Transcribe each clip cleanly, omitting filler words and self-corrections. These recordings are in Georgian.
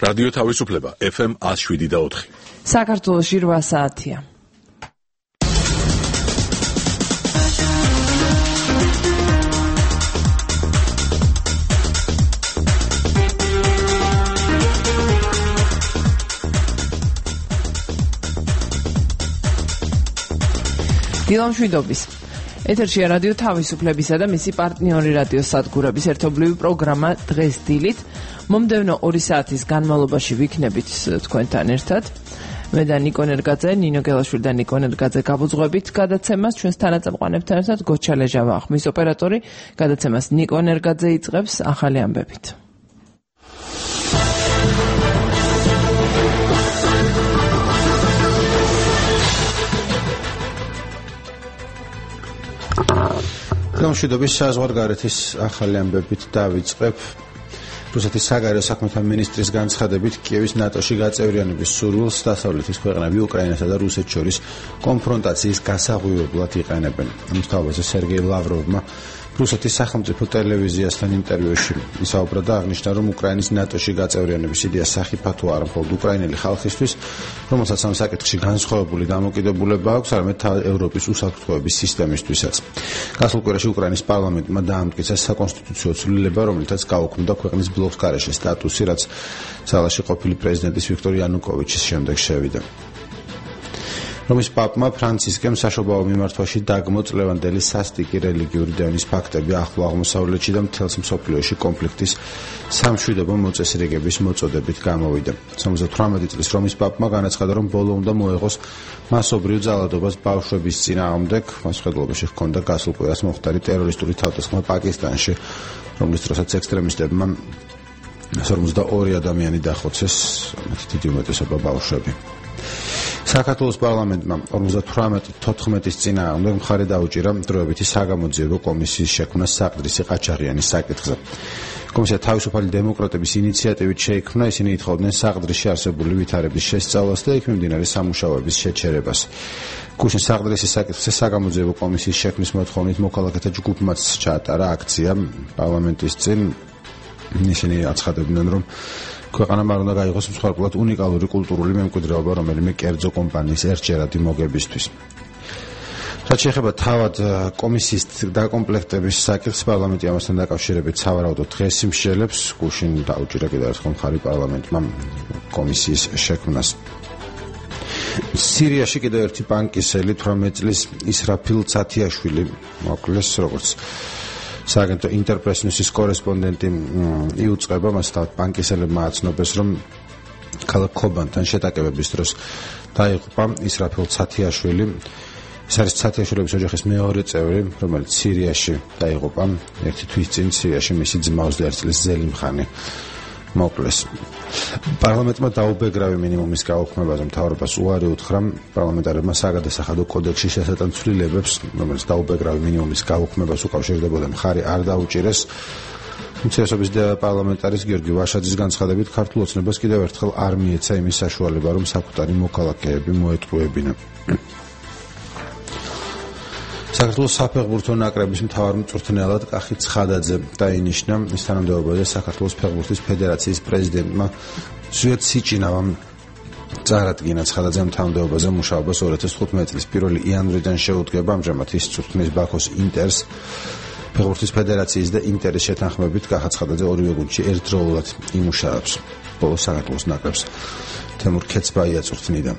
რადიო თავისუფლება FM 107.4. საქართველოში 8 საათია. დილამშვიდობის. ეთერშია რადიო თავისუფლებისა და მისი პარტნიორი რადიო სადგურების ერთობლივი პროგრამა დღეს დილით. მომდევნო 2 საათის განმავლობაში ვიქნებით თქვენთან ერთად. მე და ნიკო ნერგაძე, ნინო გელაშვილი და ნიკო ნერგაძე გავუძღვებით გადაცემას ჩვენს თანაწამყვანებთან ერთად. გოჩა ლეჟავა ხმის ოპერატორი, გადაცემას ნიკო ნერგაძე იწყებს ახალი ამბებით. გამშვიდობის საზღვარგარეთის ახალი ამბებით დავიწყებ. რუსეთის საგარეო საქმეთა მინისტრის განცხადებით კიევის ნატოში გაწევრიანების სურვილს დასავლეთის ქვეყნები უკრაინასა და რუსეთს შორის კონფრონტაციის გასაღვივებლად იყენებენ. ამის თავზე სერგეი ლავროვმა რუსეთის სახელმწიფო ტელევიზიასთან ინტერვიუში ისაუბრა და აღნიშნა, რომ უკრაინის ნატოში გაწევრიანების იდეა სახიფათო არა მხოლოდ უკრაინელი ხალხისთვის, რომელსაც ამ საკითხში განსხვავებული დამოკიდებულება აქვს, არამედ ევროპის უსაფრთხოების სისტემისთვისაც. გასულ კვირაში უკრაინის პარლამენტმა დაამტკიცა საკონსტიტუციო ცვლილება, რომლითაც გაუქმდა ქვეყნის ბლოკს გარეშე სტატუსი, რაც ძალაში ყოფილი პრეზიდენტის ვიქტორ იანუკოვიჩის შემდეგ შევიდა. რომის პაპმა ფრანცისკემ საშობაო მიმართვაში დაგმო წლევანდელი სასტიკი რელიგიური დევნის ფაქტები ახლო აღმოსავლეთში და მთელს მსოფლიოში კონფლიქტის სამშვიდობო მოწესრიგების მოწოდებით გამოვიდა. 78 წლის რომის პაპმა განაცხადა, რომ ბოლო უნდა მოეღოს მასობრივ ძალადობას ბავშვების წინააღმდეგ. მას ხედულობაში ჰქონდა გასულ კვირას მომხდარი ტერორისტული თავდასხმა პაკისტანში, რომლის დროსაც ექსტრემისტებმა 52 ადამიანი დახოცეს, მათი დიდი უმეტესობა ბავშვები. საქართველოს პარლამენტმა 58-14 წინააღმდეგ მხარი დაუჭირა დროებითი საგამოძიებო კომისიის შექმნა საყდრისი ყაჩაღიანის საკითხზე. კომისია თავისუფალი დემოკრატების ინიციატივით შეიქმნა, ისინი ითხოვდნენ საყდრისში არსებული ვითარების შესწავლას და იქ მიმდინარე სამუშაოების შეჩერებას. გუშინ საყდრისის საკითხზე საგამოძიებო კომისიის შექმნის მოთხოვნით მოქალაქეთა ჯგუფმაც ჩაატარა აქცია პარლამენტის წინ. ისინი აცხადებდნენ, რომ ქვეყანამ არ უნდა გაიღოს მსხვერპლად უნიკალური კულტურული მემკვიდრეობა რომელიმე კერძო კომპანიის ერთჯერადი მოგებისთვის. რაც შეეხება თავად კომისიის დაკომპლექტების საკითხს, პარლამენტი ამასთან დაკავშირებით სავარაუდოდ დღეს იმსჯელებს. გუშინ დაუჭირა კიდევ ერთხელ მხარი პარლამენტმა კომისიის შექმნას. სირიაში კიდევ ერთი ბანკისელი 18 წლის ისრაფილ ცათიაშვილი მოკლეს, როგორც სააგენტო ინტერპრესნიუსის კორესპონდენტი იუწყება, მას თავად ბანკისელებმა აცნობეს, რომ ქალაქ ქობანთან შეტაკებების დროს დაიღუპა ისრაფილ ცათიაშვილი. ეს არის ცათიაშვილების ოჯახის მეორე წევრი, რომელიც სირიაში დაიღუპა. ერთი თვის წინ სირიაში მისი ძმა 21 წლის ზელიმხანი მოკლეს. პარლამენტმა დაუბეგრავი მინიმუმის გაუქმებაზე მთავრობას უარი უთხრა. პარლამენტარებმა საგადასახადო კოდექსში შესატან ცვლილებებს, რომელიც დაუბეგრავი მინიმუმის გაუქმებას უკავშირდებოდა, მხარი არ დაუჭირეს. უმცირესობის პარლამენტარის გიორგი ვაშაძის განცხადებით, ქართულ ოცნებას კიდევ ერთხელ არ მიეცა იმის საშუალება, რომ საკუთარი მოქალაქეები მოეტყუებინა. საქართველოს საფეხბურთო ნაკრების მთავარ მწვრთნელად კახი ცხადაძე დაინიშნა. ის თანამდებობაზე საქართველოს ფეხბურთის ფედერაციის პრეზიდენტმა ზვიად სიჭინავამ წარადგინა. ცხადაძემ თანამდებობაზე მუშაობას 2015 წლის 1 იანვრიდან შეუდგება. ამჟამად ის წვრთნის ბაქოს ინტერს. ფეხბურთის ფედერაციის და ინტერის შეთანხმებით კახა ცხადაძე ორივე გუნდში ერთდროულად იმუშავებს. ბოლოს საქართველოს ნაკრებს თემურ ქეცბაია წვრთნიდა.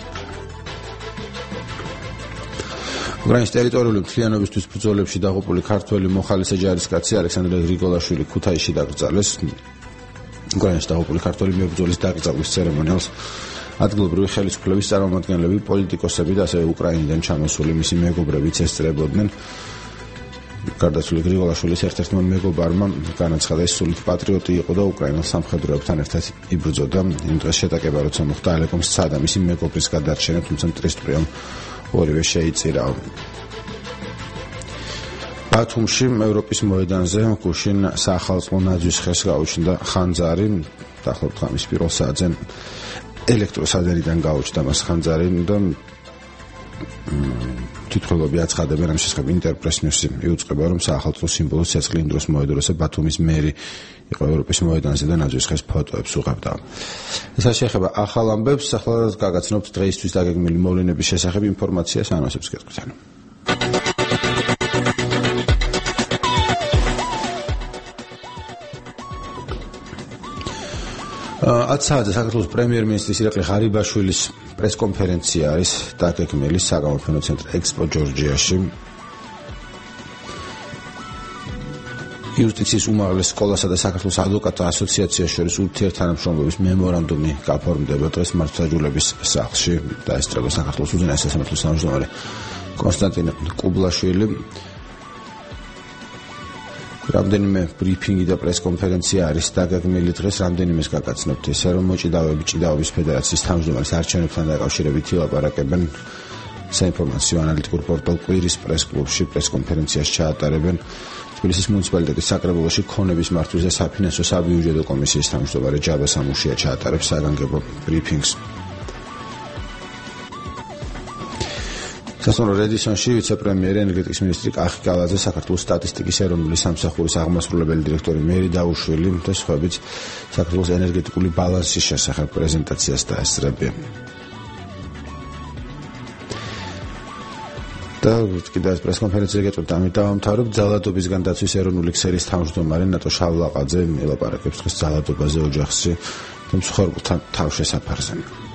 უკრაინის ტერიტორიული მთლიანობისთვის ბრძოლებში დაღუპული ქართველი მოხალისე ჯარისკაცი ალექსანდრე გრიგოლაშვილი ქუთაისში დაკრძალეს. უკრაინის დაღუპული ქართველი მებრძოლის დაკრძალვის ცერემონიალს ადგილობრივი ხელისუფლების წარმომადგენლები, პოლიტიკოსები და ასევე უკრაინიდან ჩამოსული მისი მეგობრებიც ესწრებოდნენ. გარდაცვლილი გრიგოლაშვილის ერთ-ერთმა მეგობარმა განაცხადა, ის სულით პატრიოტი იყო და უკრაინელ სამხედროებთან ერთად იბრძოდა. იმ დღეს შეტაკება როცა მოხდა, ალეკომ სცადა მისი მეგობრის გადარჩენა, თუმცა მტრისტრიამ ორივე შეიწირა. ბათუმში ევროპის მოედანზე გუშინ საახალწლო ნაძვის ხეს გაუჩნდა ხანძარი. დაახლოებით ღამის პირველ საათზე ელექტროსადენიდან გაუჩნდა მას ხანძარი და თვითმხილვები აცხადებენ ამ შესახებ ინტერპრეს ნიუსი იუწყება რომ საახალწლო სიმბოლოს ცეცხლი იმ დროს მოედო როცა ბათუმის მერი იყო ევროპის მოედანზე და ნაძვის ხეს ფოტოებს უღებდა. ეს შეეხება ახალ ამბებს, ახლა გაგაცნობთ დღეისთვის დაგეგმილი მოვლენების შესახებ ინფორმაციას ანონსებს გეტყვით. 10 საათზე საქართველოს პრემიერ-მინისტრის ირაკლი ღარიბაშვილის პრესკონფერენცია არის დაგეგმილი საგამოფენო ცენტრ ექსპო ჯორჯიაში. იუსტიციის უმაღლეს სკოლასა და საქართველოს ადვოკატთა ასოციაციას შორის ურთიერთთანამშრომლობის მემორანდუმი გაფორმდება დღეს მართლმსაჯულების სახლში და ესწრება საქართველოს უზენაეს სასამართლოს თავმჯდომარე კონსტანტინე კუბლაშვილი. რამდენიმე ბრიფინგი და პრესკონფერენცია არის დაგეგმილი დღეს, რამდენიმეს გაგაცნობთ ისე რომ ჭიდაობის ფედერაციის თავმჯდომარის არჩევნებთან დაკავშირებით ილაპარაკებენ საინფორმაციო ანალიტიკურ პორტალ კვირის პრეს-კლუბში პრესკონფერენციას ჩაატარებენ თბილისის მუნიციპალიტეტის საკრებულოში ქონების მართვის და საფინანსო საბიუჯეტო კომისიის თავმჯდომარე ჯაბა სამუშია ჩაატარებს საგანგებო ბრიფინგს. სასწავლო რედისონში ვიცე-პრემიერი ენერგეტიკის მინისტრი კახი კალაძე, საქართველოს სტატისტიკის ეროვნული სამსახურის აღმასრულებელი დირექტორი მერი დაუშვილი და სხვაებიც საქართველოს ენერგეტიკული ბალანსის შესახებ პრეზენტაციას დაესწრებიან. და კიდევ პრესკონფერენციაზე გეტყვით ამით დავამთავრებ. ძალადობისგან დაცვის ეროვნული ქსელის თავმჯდომარე ნატო შავლაყაძე ელაპარაკებს დღეს ძალადობაზე ოჯახში და მსხვერპლთან თავშესაფარზე.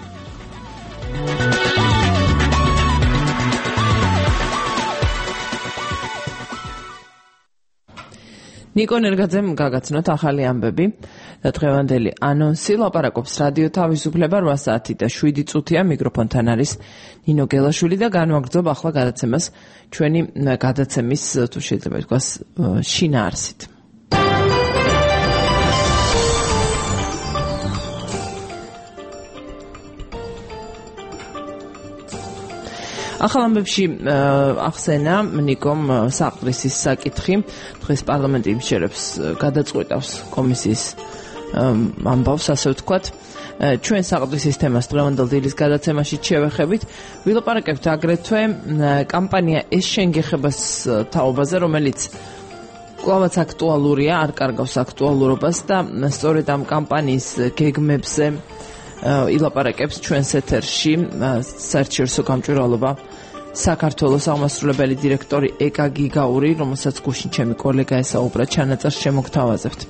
ნიკო ნერგაძემ გაგაცნოთ ახალი ამბები და დღევანდელი ანონსი. ლაპარაკობს რადიო თავისუფლება 8 საათი და 7 წუთია. მიკროფონთან არის ნინო გელაშვილი და განვაგრძობ ახლა გადაცემას ჩვენი გადაცემის თუ შეიძლება ითქვას შინაარსით. ახალ ამბებში ახსენა ნიკომ საყდრისის საკითხი. დღეს პარლამენტი იმსჯერებს გადაწყვეტავს კომისიის ამბავს, ასე ვთქვათ. ჩვენ საყდრისის თემას დღევანდელ დილის გადაცემაში შევეხებით. ვილაპარაკებთ აგრეთვე კამპანია ეს შენგეხებას თაობაზე, რომელიც კვლავაც აქტუალურია, არ კარგავს აქტუალურობას და სწორედ ამ კამპანიის გეგმებზე ილაპარაკებს ჩვენს ეთერში საერთაშორისო გამჭვირვალობა საქართველოს აღმასრულებელი დირექტორი ეკა გიგაური, რომელსაც გუშინ ჩემი კოლეგა ესაუბრა, ჩანაწერს შემოგთავაზებთ.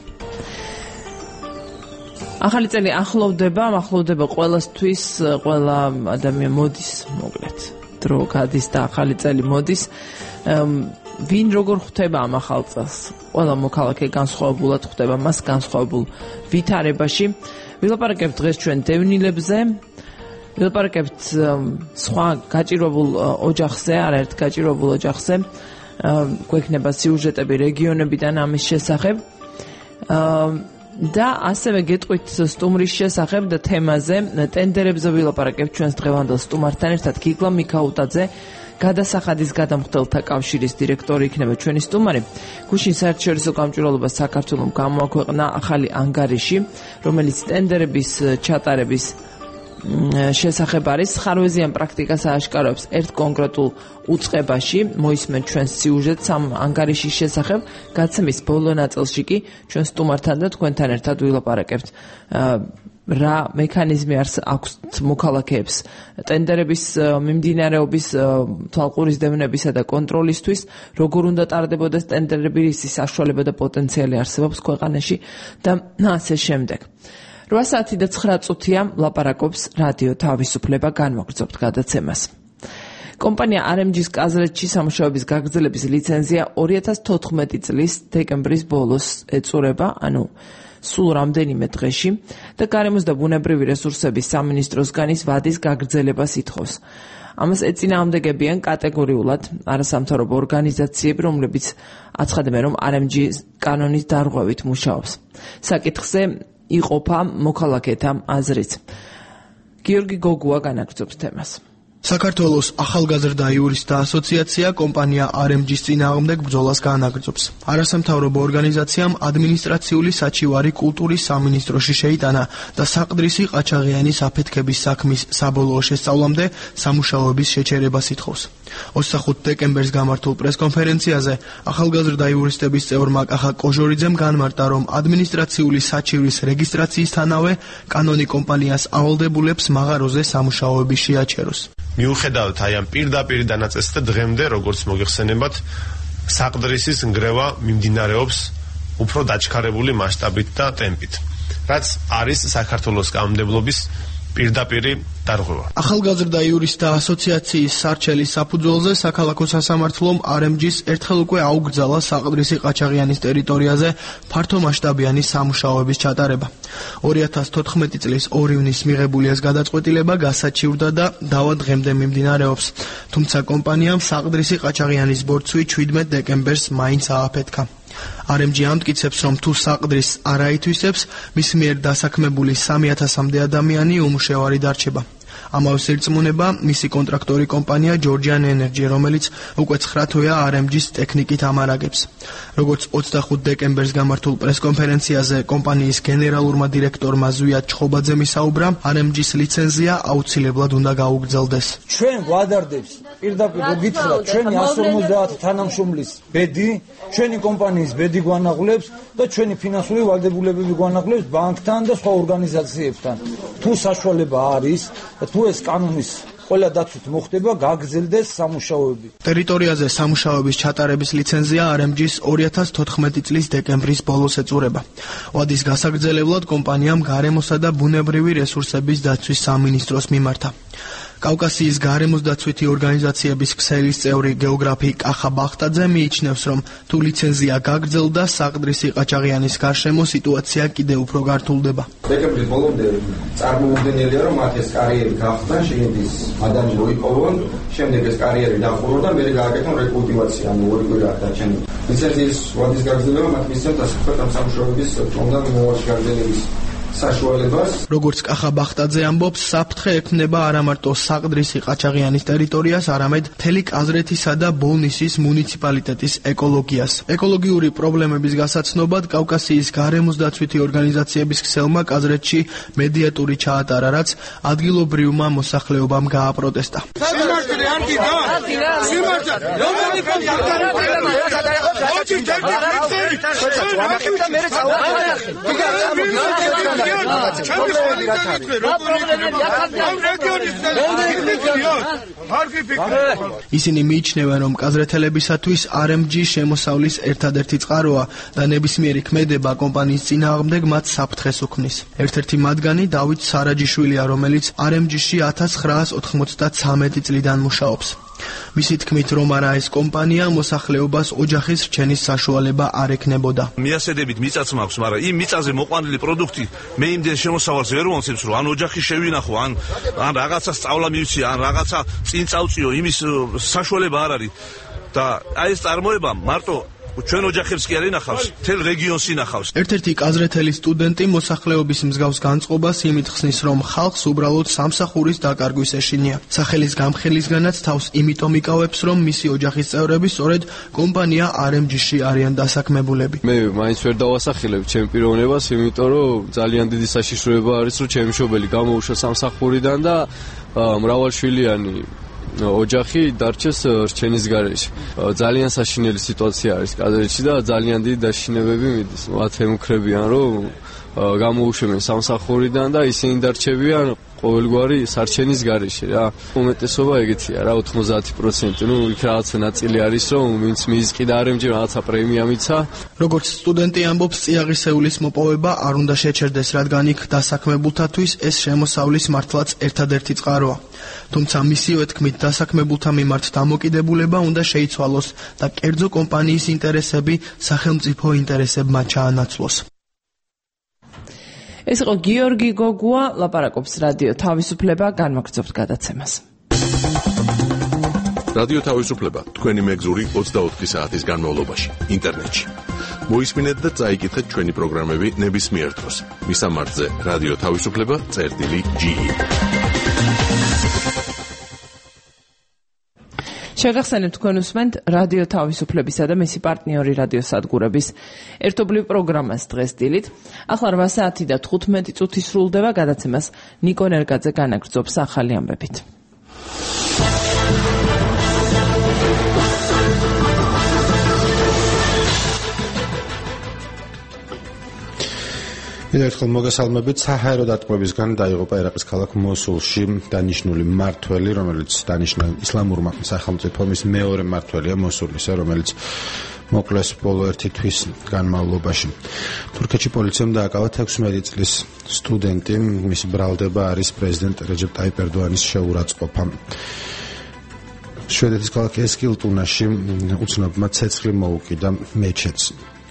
ახალი წელი ახლოვდება ყველასთვის, ყველა ადამიანი მოდის, მოკლედ. დრო გადის და ახალი წელი მოდის. ვინ როგორ ხვდება ამ ახალ წელს? ყველა მოქალაქე განსხვავებულად ხვდება მას განსხვავებულ ვითარებაში. ვილაპარაკებთ დღეს ჩვენ დევნილებზე, ვილაპარაკებთ სხვა გაჭირვებულ ოჯახზე, არაერთ გაჭირვებულ ოჯახზე. გვექნება სიუჟეტები რეგიონებიდან ამის შესახებ. და ასევე გეტყვით სტუმრის შესახებ და თემაზე, ტენდერებზე ვილაპარაკებთ ჩვენს დღევანდელ სტუმართან ერთად. გიგლა მიქაუტაძე, გადასახადის გადამხდელთა კავშირის დირექტორი იქნება ჩვენი სტუმარი. გუშინ საერთაშორისო გამჭვირვალობას საქართველოს გამოაქვეყნა ახალი ანგარიში, რომელიც ტენდერების ჩატარების შესახებ არის. ხარვეზიან პრაქტიკას ააშკარებს ერთ კონკრეტულ უწყებაში. მოისმენთ ჩვენს სიუჟეტს ამ ანგარიშის შესახებ. გაცემის ბოლო ნაწილში კი ჩვენ სტუმართან და თქვენთან ერთად ვილაპარაკებთ რა მექანიზმი აქვს მოქალაქეებს ტენდერების მიმდინარეობის თვალყურის დევნებისა და კონტროლისთვის, როგორ უნდა ტარდებოდეს ტენდერები, რის საშუალება და პოტენციალი არსებობს ქვეყანაში და ასე შემდეგ. 8 საათი და 9 წუთია ლაპარაკობს რადიო თავისუფლება, განვაგრძობთ გადაცემას. კომპანია RMG-ს კაზრეთში სამუშაოების გაგრძელების ლიცენზია 2014 წლის დეკემბრის ბოლოს ეწურება, ანუ სულ რამდენიმე დღეში და გარემოს და ბუნებრივი რესურსების სამინისტროსგან ის ვადის გაგრძელებას ითხოვს. ამას ეწინააღმდეგებიან კატეგორიულად არასამთავრობო ორგანიზაციები, რომლებიც აცხადებენ, რომ RMG კანონის დარღვევით მუშაობს. საკითხზე იყოფა მოქალაქეთა აზრიც. გიორგი გოგუა განაგრძობს თემას. საქართველოს ახალგაზრდა იურისტთა ასოციაცია კომპანია RMG-ს წინააღმდეგ ბრძოლას გაანაგრძობს. არასამთავრობო ორგანიზაციამ ადმინისტრაციული საჩივარი კულტურის სამინისტროში შეიტანა და საყდრისი ყაჩაღიანის აფეთქების საქმის საბოლოო შესწავლამდე სამუშაოების შეჩერებას ითხოვს. 25 დეკემბერს გამართულ პრესკონფერენციაზე ახალგაზრდა იურისტების წევრმა კახა კოჟორიძემ განმარტა, რომ ადმინისტრაციული საჩივრის რეგისტრაციისთანავე კანონი კომპანიას ავალდებულებს მაღაროზე სამუშაოები შეაჩეროს. მიუხედავად აი ამ პირდაპირ დანაწესთა დღემდე, როგორც მოგეხსენებათ, საყდრისის ნგრევა მიმდინარეობს უფრო დაჩქარებული მასშტაბით და ტემპით, რაც არის საქართველოს კანონმდებლობის პირდაპირი დარღვევა. ახალგაზრდა იურისტთა ასოციაციის სარჩელის საფუძველზე საქალაქო სასამართლომ RMG-ს ერთხელ უკვე აუგრძალა საყდრისი ყაჩაღიანის ტერიტორიაზე ფართომასშტაბიანი სამუშაოების ჩატარება. 2014 წლის 2 ივნის მიღებულიას გადაწყვეტილება გასაჩივრდა და დავა დღემდე მიმდინარეობს. თუმცა კომპანიამ საყდრისი ყაჩაღიანის ბორცვი 17 დეკემბერს მაინც ააფეთქა. RMG ამტკიცებს, რომ თუ საყდრის არ აითვისებს, მის მიერ დასაქმებული 3000-მდე ადამიანი უმუშევარი დარჩება. ამავე სირწმუნება მისი კონტრაქტორი კომპანია Georgian Energy, რომელიც უკვე 9 თვეა RMG-ს ტექნიკით ამარაგებს. როგორც 25 დეკემბერს გამართულ პრესკონფერენციაზე კომპანიის გენერალურმა დირექტორმა ზვიად ჩხობაძემ ისაუბრა, RMG-ს ლიცენზია აუცილებლად უნდა გაუგრძელდეს. ჩვენ ვადარდებს პირდაპირ გითხრათ, ჩვენი 150 თანამშრომლის ბედი, ჩვენი კომპანიის ბედი გვანაღვლებს და ჩვენი ფინანსური ვალდებულებები გვანაღვლებს ბანკთან და სხვა ორგანიზაციებთან. თუ საშუალება არის, თუ ეს კანონის ყველა დაცვით მოხდება, გაგრძელდეს სამუშაოები. ტერიტორიაზე სამუშაოების ჩატარების ლიცენზია RMG-ს 2014 წლის დეკემბრის ბოლოს ეწურება. ვადის გასაგრძელებლად კომპანიამ გარემოსა და ბუნებრივი რესურსების დაცვის სამინისტროს მიმართა. კავკასიის გარემოს დაცვითი ორგანიზაციების ქსელის წევრი გეოგრაფი კახა ბახტაძე მიიჩნევს, რომ თუ ლიცენზია გაგრძელდა, საყდრისი ყაჩაღიანის გარშემო სიტუაცია კიდევ უფრო გართულდება. დეკემბრის ბოლომდე წარმოუდგენელია, რომ მათ ეს კარიერი გახდა, შეინდის ადამიანი მოიპოვონ, შემდეგ ეს კარიერი დახურვა და მერე გააკეთონ რეკულტივაცია, ანუ ორი კვირა დარჩენილი. ლიცენზიის ვადის გაგრძელება მათ მისცემთ ასეთ სამუშაოების პროგრამ მომავალში გაგრძელების საშუალებას. როგორც კახა ბახტაძე ამბობს, საფრთხე ექმნება არა მარტო საყდრისი ყაჩაღიანის ტერიტორიას, არამედ მთელი კაზრეთისა და ბოლნისის მუნიციპალიტეტის ეკოლოგიას. ეკოლოგიური პრობლემების გასაცნობად კავკასიის გარემოს დაცვითი ორგანიზაციების ქსელმა კაზრეთში მედიატური ჩაატარა, რაც ადგილობრივმა მოსახლეობამ გააპროტესტა. ისინი მიიჩნევენ, რომ კაზრეთელებისათვის RMG შემოსავლის ერთადერთი წყაროა და ნებისმიერი ქმედება კომპანიის წინააღმდეგ მათ საფრთხეს უქმნის. ერთ-ერთი მათგანი დავით სარაჯიშვილია, რომელიც RMG-ში 1993 წლიდან მუშაობს. მისი თქმით, რომ არა ეს კომპანია მოსახლეობას ოჯახის რჩენის საშუალება არ ექნებოდა. მიასედებით მიწაც მაქვს, მაგრამ იმ მიწაზე მოყვანილი პროდუქტი მე იმდენ შემოსავალს ვერ ვონცებს, რომ ან ოჯახი შევინახო, ან რაღაცა სწავლა მივცი, ან რაღაცა წინ წავწიო, იმის საშუალება არ არის. და აი ეს წარმოება მარტო ჩვენ ოჯახებს კი არ ინახავს, თელ რეგიონს ინახავს. ერთ-ერთი კაზრეთელი სტუდენტი მოსახლეობის მსგავს განწყობას იმით ხსნის, რომ ხალხს უბრალოდ სამსახურის დაკარგვის ეშინია. სახელის გამხელისგანაც თავს იმიტომ იკავებს, რომ მისი ოჯახის წევრები სწორედ კომპანია RMG-ში არიან დასაქმებულები. მე მაინც ვერ დავასახელებ ჩემ პიროვნებას, იმიტომ რომ ძალიან დიდი საშიშროება არის, რომ ჩემი მშობელი გამოუშვა სამსახურიდან და მრავალშვილიანი ოჯახი დარჩეს რჩენის გარეშე. ძალიან საშინელი სიტუაცია არის კაზრეთში და ძალიან დიდი დაშინებები მიდის. მათ ემუქრებიან, რომ გამოუშვებენ სამსახურიდან და ისინი დარჩებიან ყოველგვარი სარჩენის გარეშე რა. უმეტესობა ეგეთია რა, 90%. ნუ იქ რაღაცა ნაწილი არის, რომ ვინც მიიზყიდა RMG რაღაცა პრემია მიცა. როგორც სტუდენტი ამბობს, წიაღისეულის მოპოვება არ უნდა შეჩერდეს, რადგან იქ დასაქმებულთათვის ეს შემოსავლის მართლაც ერთადერთი წყაროა. თუმცა მისივე თქმით, დასაქმებულთა მიმართ დამოკიდებულება უნდა შეიცვალოს და კერძო კომპანიის ინტერესები სახელმწიფო ინტერესებმა ჩაანაცვლოს. ეს იყო გიორგი გოგუა, ლაპარაკობს რადიო თავისუფლება, განმაგრძობთ გადაცემას. რადიო თავისუფლება, თქვენი მეგზური 24 საათის განმავლობაში, ინტერნეტში. მოისმინეთ და წაიკითხეთ ჩვენი პროგრამები ნებისმიერ დროს. მისამართზე რადიო თავისუფლება.ge შეგახსენებთ თქვენ უსმენთ რადიო თავისუფლებისა და მისი პარტნიორი რადიო სადგურების ერთობლივ პროგრამას დღეს დილით. ახლა 8 საათი და 15 წუთი სრულდება, გადაცემას ნიკო ნერგაძე განაგრძობს ახალი ამბებით. ერთხელ მოგესალმებით. საჰაერო დატყვევისგან დაიღუპა ერაყის ქალაქ მოსულში დანიშნული მმართველი, რომელიც დანიშნა ისლამურმა სახელმწიფოს მეორე მმართველია მოსულისა, რომელიც მოკლეს ბოლო 1 თვის განმავლობაში. თურქეთში პოლიციამ დააკავა 16 წლის სტუდენტი, მისი ბრალდება არის პრეზიდენტ რეჯეპ ტაიპ ერდოანის შეურაცხყოფა. შვედეთის ქალაქ ესკილტუნაში უცნობმა ცეცხლი მოუკიდა მეჩეთს.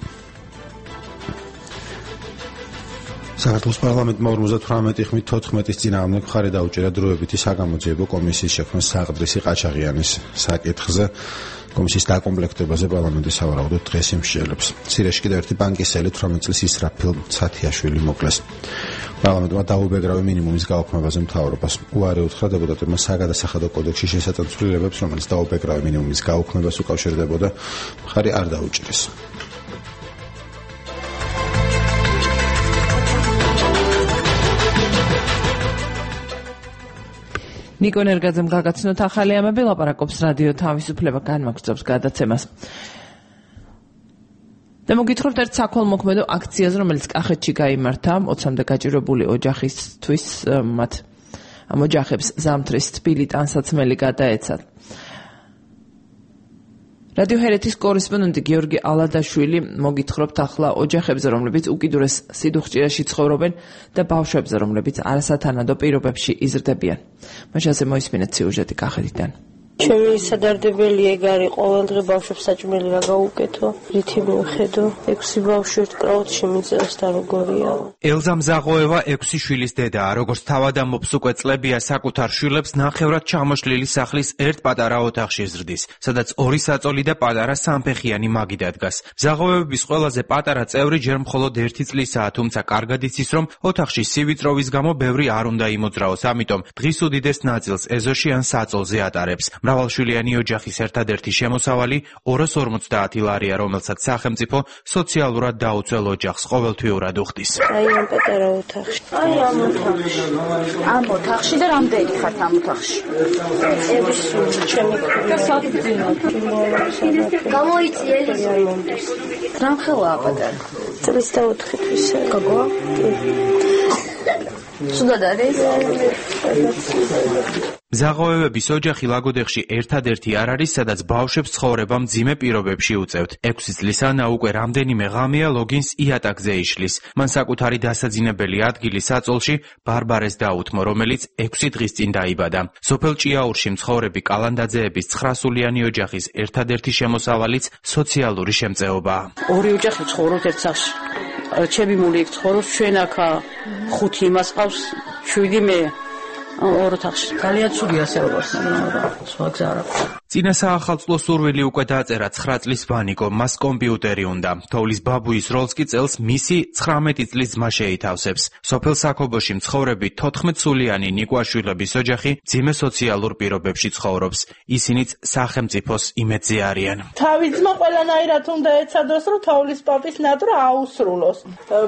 საქართველოს პარლამენტმა 58 ხმით 14-ის წინააღმდეგ მხარი დაუჭირა დროებითი საგამოძიებო კომისიის შექმნა საყდრისი ყაჩაღიანის საკითხზე. კომისიის დაკომპლექტებაზე პარლამენტი სავარაუდოდ დღეს იმსჯელებს. სირიაში კიდევ ერთი ბანკისელი 18 წლის ისრაფილ ცათიაშვილი მოკლეს. პარლამენტმა დაუბეგრავა მინიმუმის გაუქმებაზე მთავრობას. უარი უთხრა დეპუტატებმა საგადასახადო კოდექსში შესაწამსვლელებებს, რომელიც დაუბეგრავა მინიმუმის გაუქმებას უკავშირდებოდა, მხარი არ დაუჭირეს. ნიკო ნერგაძემ გაგაცნოთ ახალი ამბები, ლაპარაკობს რადიო თავისუფლება განმაგრძობს გადაცემას. და მოგითხრობთ ერთ საქველმოქმედო აქციაზე, რომელიც კახეთში გაიმართა 20-მდე გაჭირვებული ოჯახისთვის, მათ ამ ოჯახებს ზამთრის თბილი ტანსაცმელი გადაეცათ. რადიო ჰერეთის კორესპონდენტი გიორგი ალადაშვილი მოგითხრობთ ახლა ოჯახებზე, რომლებიც უკიდურეს სიდუხჭირაში ცხოვრობენ და ბავშვებზე, რომლებიც არასათანადო პირობებში იზრდებიან. მაშასე მოისმინეთ სიუჟეტი კახეთიდან. ჩემი სადარდებელი ეგ არის, ყოველდღე ბავშვებს საჭმელი რა გაუკეთო, რითი მივხედო, 6 ბავშვი ერთ კრაუთში მიწერს და როგორია. ელზა მზაღოევა 6 შვილის დედაა, როგორც თავად ამბობს, უკვე წლებია საკუთარ შვილებს ნახევრად ჩამოშლილი სახლის ერთ პატარა ოთახში ზრდის, სადაც 2 საწოლი და პატარა სამფეხიანი მაგიდა დგას. მზაღოევების ყველაზე პატარა წევრი ჯერ მხოლოდ 1 წლისაა, თუმცა კარგად იცის, რომ ოთახში სივიწროვის გამო ბევრი არ უნდა იმოძრაოს, ამიტომ დღის უდიდეს ნაწილს ეზოში ან საწოლზე ატარებს. მრავალშვილიანი ოჯახის ერთადერთი შემოსავალი 250 ლარია, რომელსაც სახელმწიფო სოციალურად დაუცველ ოჯახს ყოველთვიურად უხდის. აი ამ პატარა ოთახში. აი ამ ოთახში. ამ ოთახში და რამდენი ხართ ამ ოთახში? ევის ჩემი და საფძინო. გამოიწი ელიზა. რამხელა პატარა. წლის და 4 თვისა. გოგო? სუდად არის? მზაღოევების ოჯახი ლაგოდეხში ერთადერთი არ არის, სადაც ბავშვებს ცხოვრება მძიმე პირობებში უწევთ. 6 წლისანა უკვე რამდენიმე ღამეა ლოგინს იატაკზე იშლის. მან საკუთარი დასაძინებელი ადგილი საწოლში ბარბარეს დაუთმო, რომელიც 6 დღის წინ დაიბადა. სოფელ ჭიაურში მცხოვრები კალანდაძეების 9 სულიანი ოჯახის ერთადერთი შემოსავალიც სოციალური შემწეობაა. 2 ოჯახი ცხოვრობთ ერთ სახლში. ჩემი მული იქ ცხოვრობს, ჩვენ აქ 5 იმას ყავს, 7 მე. ოროთახში. ძალიან ცუდია საუბარს, მაგრამ სხვა გზა არ აქვს. წინა საახალწლო სურვილი უკვე დაწერა 9 წლის ვანიკო, მას კომპიუტერი უნდა. თოვლის ბაბუის როლს კი წელს მისი 19 წლის ძმა შეითავსებს. სოფელ საქობოში მცხოვრები 14 სულიანი ნიკვაშვილების ოჯახი ძიმე სოციალურ პირობებში ცხოვრობს. ისინიც სახელმწიფოს იმედზე არიან. თავი ძმა ყველანაირად უნდა ეცადოს, რომ თოვლის პაპის ნატვრა აუსრულოს.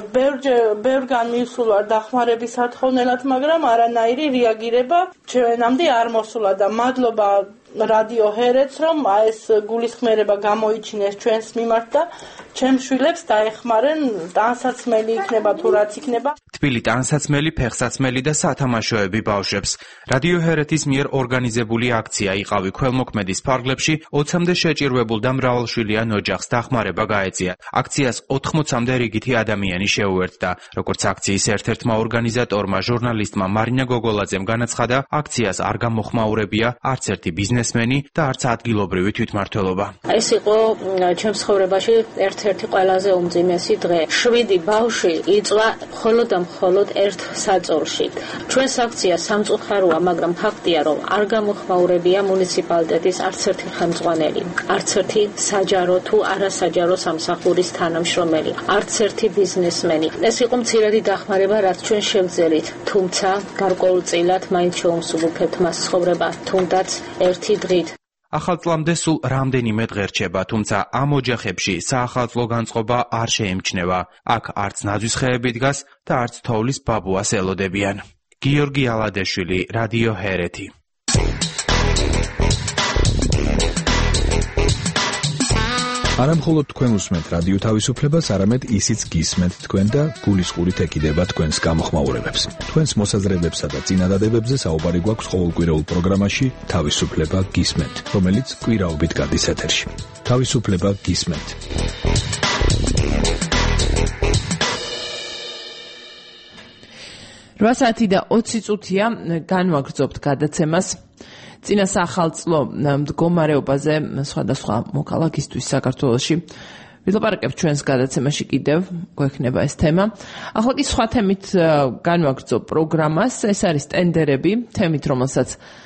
ბევრგან მივსულვარ დახმარების სათხოვნელად, მაგრამ არანაირი რეაგირება ჩვენამდე არ მოსულა და მადლობა რადიო ჰერეთს, რომ ეს გულისხმერება გამოიჩინეს ჩვენს მიმართ და ჩემს შვილებს დაეხმარენ, ტანსაცმელი იქნება თუ რაც იქნება. თბილი ტანსაცმელი, ფეხსაცმელი და სათამაშოები ბავშვებს. რადიო ჰერეთის მიერ ორგანიზებული აქცია იყავი ქველმოქმედის ფარგლებში 20-მდე შეჭირვებულ და მრავალშვილიან ოჯახს დახმარება გაეწია. აქციას 80-მდე რიგითი ადამიანი შეუერთდა. როგორც აქციის ერთ-ერთმა ორგანიზატორმა ჟურნალისტმა მარინა გოგოლაძემ განაცხადა, აქციას არ გამოხმაურებია არც ერთი ბიზნესმენი და არც ადგილობრივი თვითმმართველობა. ეს იყო ჩემს ცხოვრებაში ერთ-ერთი ყველაზე უმძიმესი დღე. 7 ბავშვი იწვა მხოლოდ და მხოლოდ ერთ საწოლში. ჩვენს აქცია სამწუხაროა, მაგრამ ფაქტია, რომ არ გამოხმაურებია მუნიციპალიტეტის არც ერთი ხელმძღვანელი, არც ერთი საჯარო თუ არასაჯარო სამსახურის თანამშრომელი, არც ერთი ბიზნესმენი. ეს იყო მცირედი დახმარება, რაც ჩვენ შევძელით, თუმცა გარკვეულწილად მაინც შეუმსუბუქებთ მას ცხოვრება, თუნდაც ერთი დღით. ახალ წლამდე სულ რამდენიმე დღე რჩება, თუმცა ამ ოჯახებში საახალწლო განწყობა არ შეემჩნევა. აქ არც ნაძვის ხეები დგას და არც თოვლის ბაბუას ელოდებიან. გიორგი ალადეშვილი, რადიო ჰერეთი. არა მხოლოდ თქვენ უსმენთ რადიო თავისუფლებას, არამედ ისიც გისმენთ თქვენ და გულისყურით ეკიდება თქვენს გამოხმაურებებს. თქვენს მოსაზრებებსა და წინადადებებზე საუბარი გვაქვს ყოველკვირეულ პროგრამაში თავისუფლება გისმენთ, რომელიც კვირაობით გადის ეთერში. თავისუფლება გისმენთ. რვა საათი და 20 წუთია განვაგრძობთ გადაცემას. წინა სახალწლო მდგომარეობაზე სხვადასხვა მოქალაქისთვის საქართველოში. ვილაპარაკებ ჩვენს გადაცემაში კიდევ გვექნება ეს თემა. ახლა კი სხვა თემით განვაგრძობ პროგრამას. ეს არის ტენდერები, თემით რომელსაც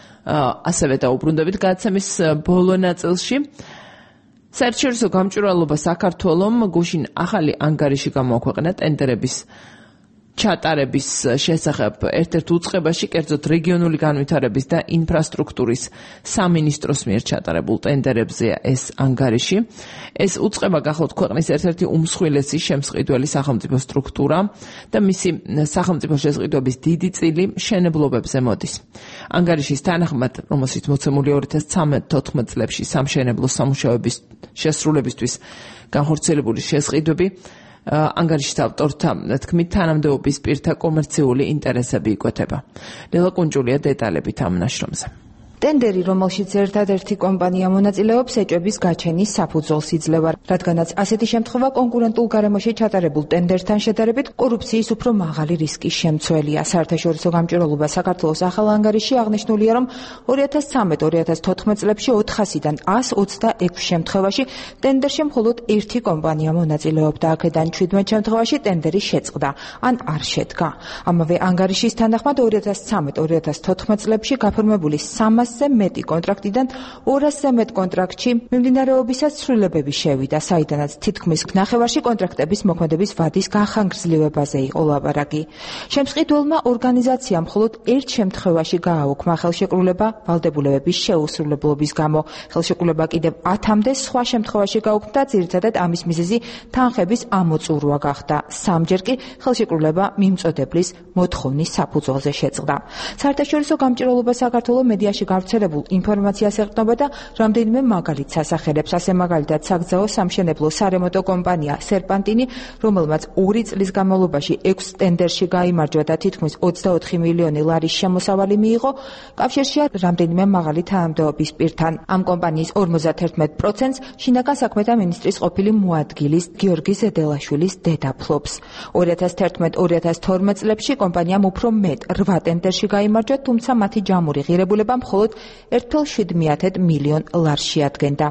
ასევე დაუბრუნდებით გადაცემის ბოლო ნაწილში. საერთაშორისო გამჭვირვალობა საქართველომ გუშინ ახალი ანგარიში გამოაქვეყნა ტენდერების ჩატარების შესახებ ერთ-ერთ უწყებაში, კერძოდ რეგიონული განვითარების და ინფრასტრუქტურის სამინისტროს მიერ ჩატარებულ ტენდერებზეა ეს ანგარიში. ეს უწყება გახლავთ ქვეყნის ერთ-ერთი უმსხვილესი შემსყიდველი სახელმწიფო სტრუქტურა და მისი სახელმწიფო შესყიდვების დიდი წილი მშენებლობებზე მოდის. ანგარიშის თანახმად, რომელშიც მოცემული 2013-14 წლებში სამშენებლო სამუშაოების შესრულებისთვის განხორციელებული შესყიდვები ანგარიშის ავტორთა თქმით თანამდებობის პირთა კომერციული ინტერესები იკვეთება. ლელა კუნჭულია დეტალებით ამ ნაშრომზე. ტენდერი, რომელშიც ერთადერთი კომპანია მონაწილეობს, ეჭვების გაჩენის საფუძველს იძლევა, რადგანაც ასეთი შემთხვევა კონკურენტულ გარემოში ჩატარებულ ტენდერთან შედარებით კორუფციის უფრო მაღალი რისკის შემცველია. საერთაშორისო გამჭვირვალობა საქართველოს ახალ ანგარიში აღნიშნულია, რომ 2013-2014 წლებში 400-დან 126 შემთხვევაში ტენდერში მხოლოდ ერთი კომპანია მონაწილეობდა, აქედან 17 შემთხვევაში ტენდერი შეწყდა, ან არ შედგა. ამავე ანგარიშის თანახმად 2013-2014 წლებში გაფორმებული 300-ზე მეტი კონტრაქტიდან 200-ზე მეტ კონტრაქტში მიმდინარეობისას ცვლილებები შევიდა, საიდანაც თითქმის ნახევარში კონტრაქტების მოქმედების ვადის განხანგრძლივებაზე იყო ლაპარაკი. შემსყიდველმა ორგანიზაციამ მხოლოდ ერთ შემთხვევაში გააუქმა ხელშეკრულება ვალდებულებების შეუსრულებლობის გამო. ხელშეკრულება კიდევ 10-მდე სხვა შემთხვევაში გაუქმდა, ძირითადად ამის მიზეზი თანხების ამოწურვა გახდა. სამჯერ კი ხელშეკრულება მიმწოდებლის მოთხოვნის საფუძველზე შეწყდა. საერთაშორისო გამჭვირვალობა საქართველოს მედიაში გავრცელებულ ინფორმაციას ეყრდნობა და რამდენიმე მაგალითს ასახელებს. ასე მაგალითად, საგზაო სამშენებლო სარემონტო კომპანია სერპანტინი, რომელმაც 2 წლის განმავლობაში 6 ტენდერში გაიმარჯვა და თითქმის 24 მილიონი ლარის შემოსავალი მიიღო, კავშირშია რამდენიმე მაღალი თანამდებობის პირთან. ამ კომპანიის 51%-ს შინაგან საქმეთა მინისტრის ყოფილი მოადგილის გიორგი ზედელაშვილის დედა ფლობს. 2011-2012 წლებში კომპანიამ უფრო მეტ 8 ტენდერში გაიმარჯვა, თუმცა მათი ჯამური ღირებულება მხოლოდ 1,7 მილიონ ლარს შეადგენდა.